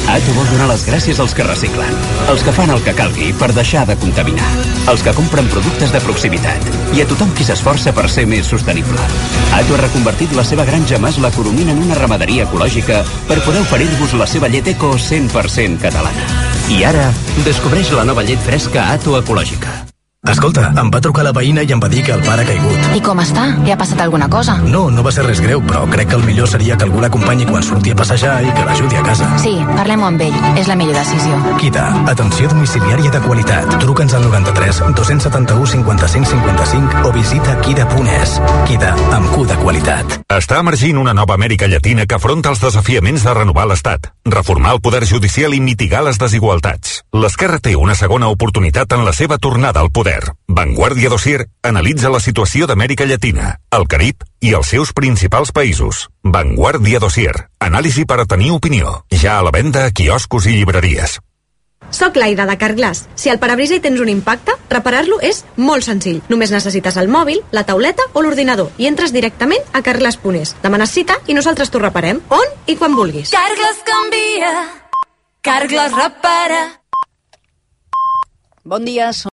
Ato vol donar les gràcies als que reciclen, els que fan el que calgui per deixar de contaminar, els que compren productes de proximitat i a tothom qui s'esforça per ser més sostenible. Ato ha reconvertit la seva granja Mas la Coromina en una ramaderia ecològica per poder oferir-vos la seva llet eco 100% catalana. I ara, descobreix la nova llet fresca Ato ecològica. Escolta, em va trucar la veïna i em va dir que el pare ha caigut. I com està? Li ha passat alguna cosa? No va ser res greu, però crec que el millor seria que algú l'acompanyi quan surti a passejar i que l'ajudi a casa. Sí, parlem-ho amb ell. És la millor decisió. Kida, atenció domiciliària de qualitat. Truca'ns al 93 271 55 55 o visita kida.es. Kida, amb Q de qualitat. Està emergint una nova Amèrica Llatina que afronta els desafiaments de renovar l'Estat, reformar el poder judicial i mitigar les desigualtats. L'esquerra té una segona oportunitat en la seva tornada al poder. Vanguardia Dossier analitza la situació d'Amèrica Llatina, el Carib i els seus principals països. Vanguardia Dossier. Anàlisi per a tenir opinió. Ja a la venda a quioscos i llibreries. Soc l'Aida de Carglass. Si al parabrisa hi tens un impacte, reparar-lo és molt senzill. Només necessites el mòbil, la tauleta o l'ordinador i entres directament a carglass.es. Demanes cita i nosaltres t'ho reparem on i quan vulguis. Carglass canvia, Carglass repara. Bon dia,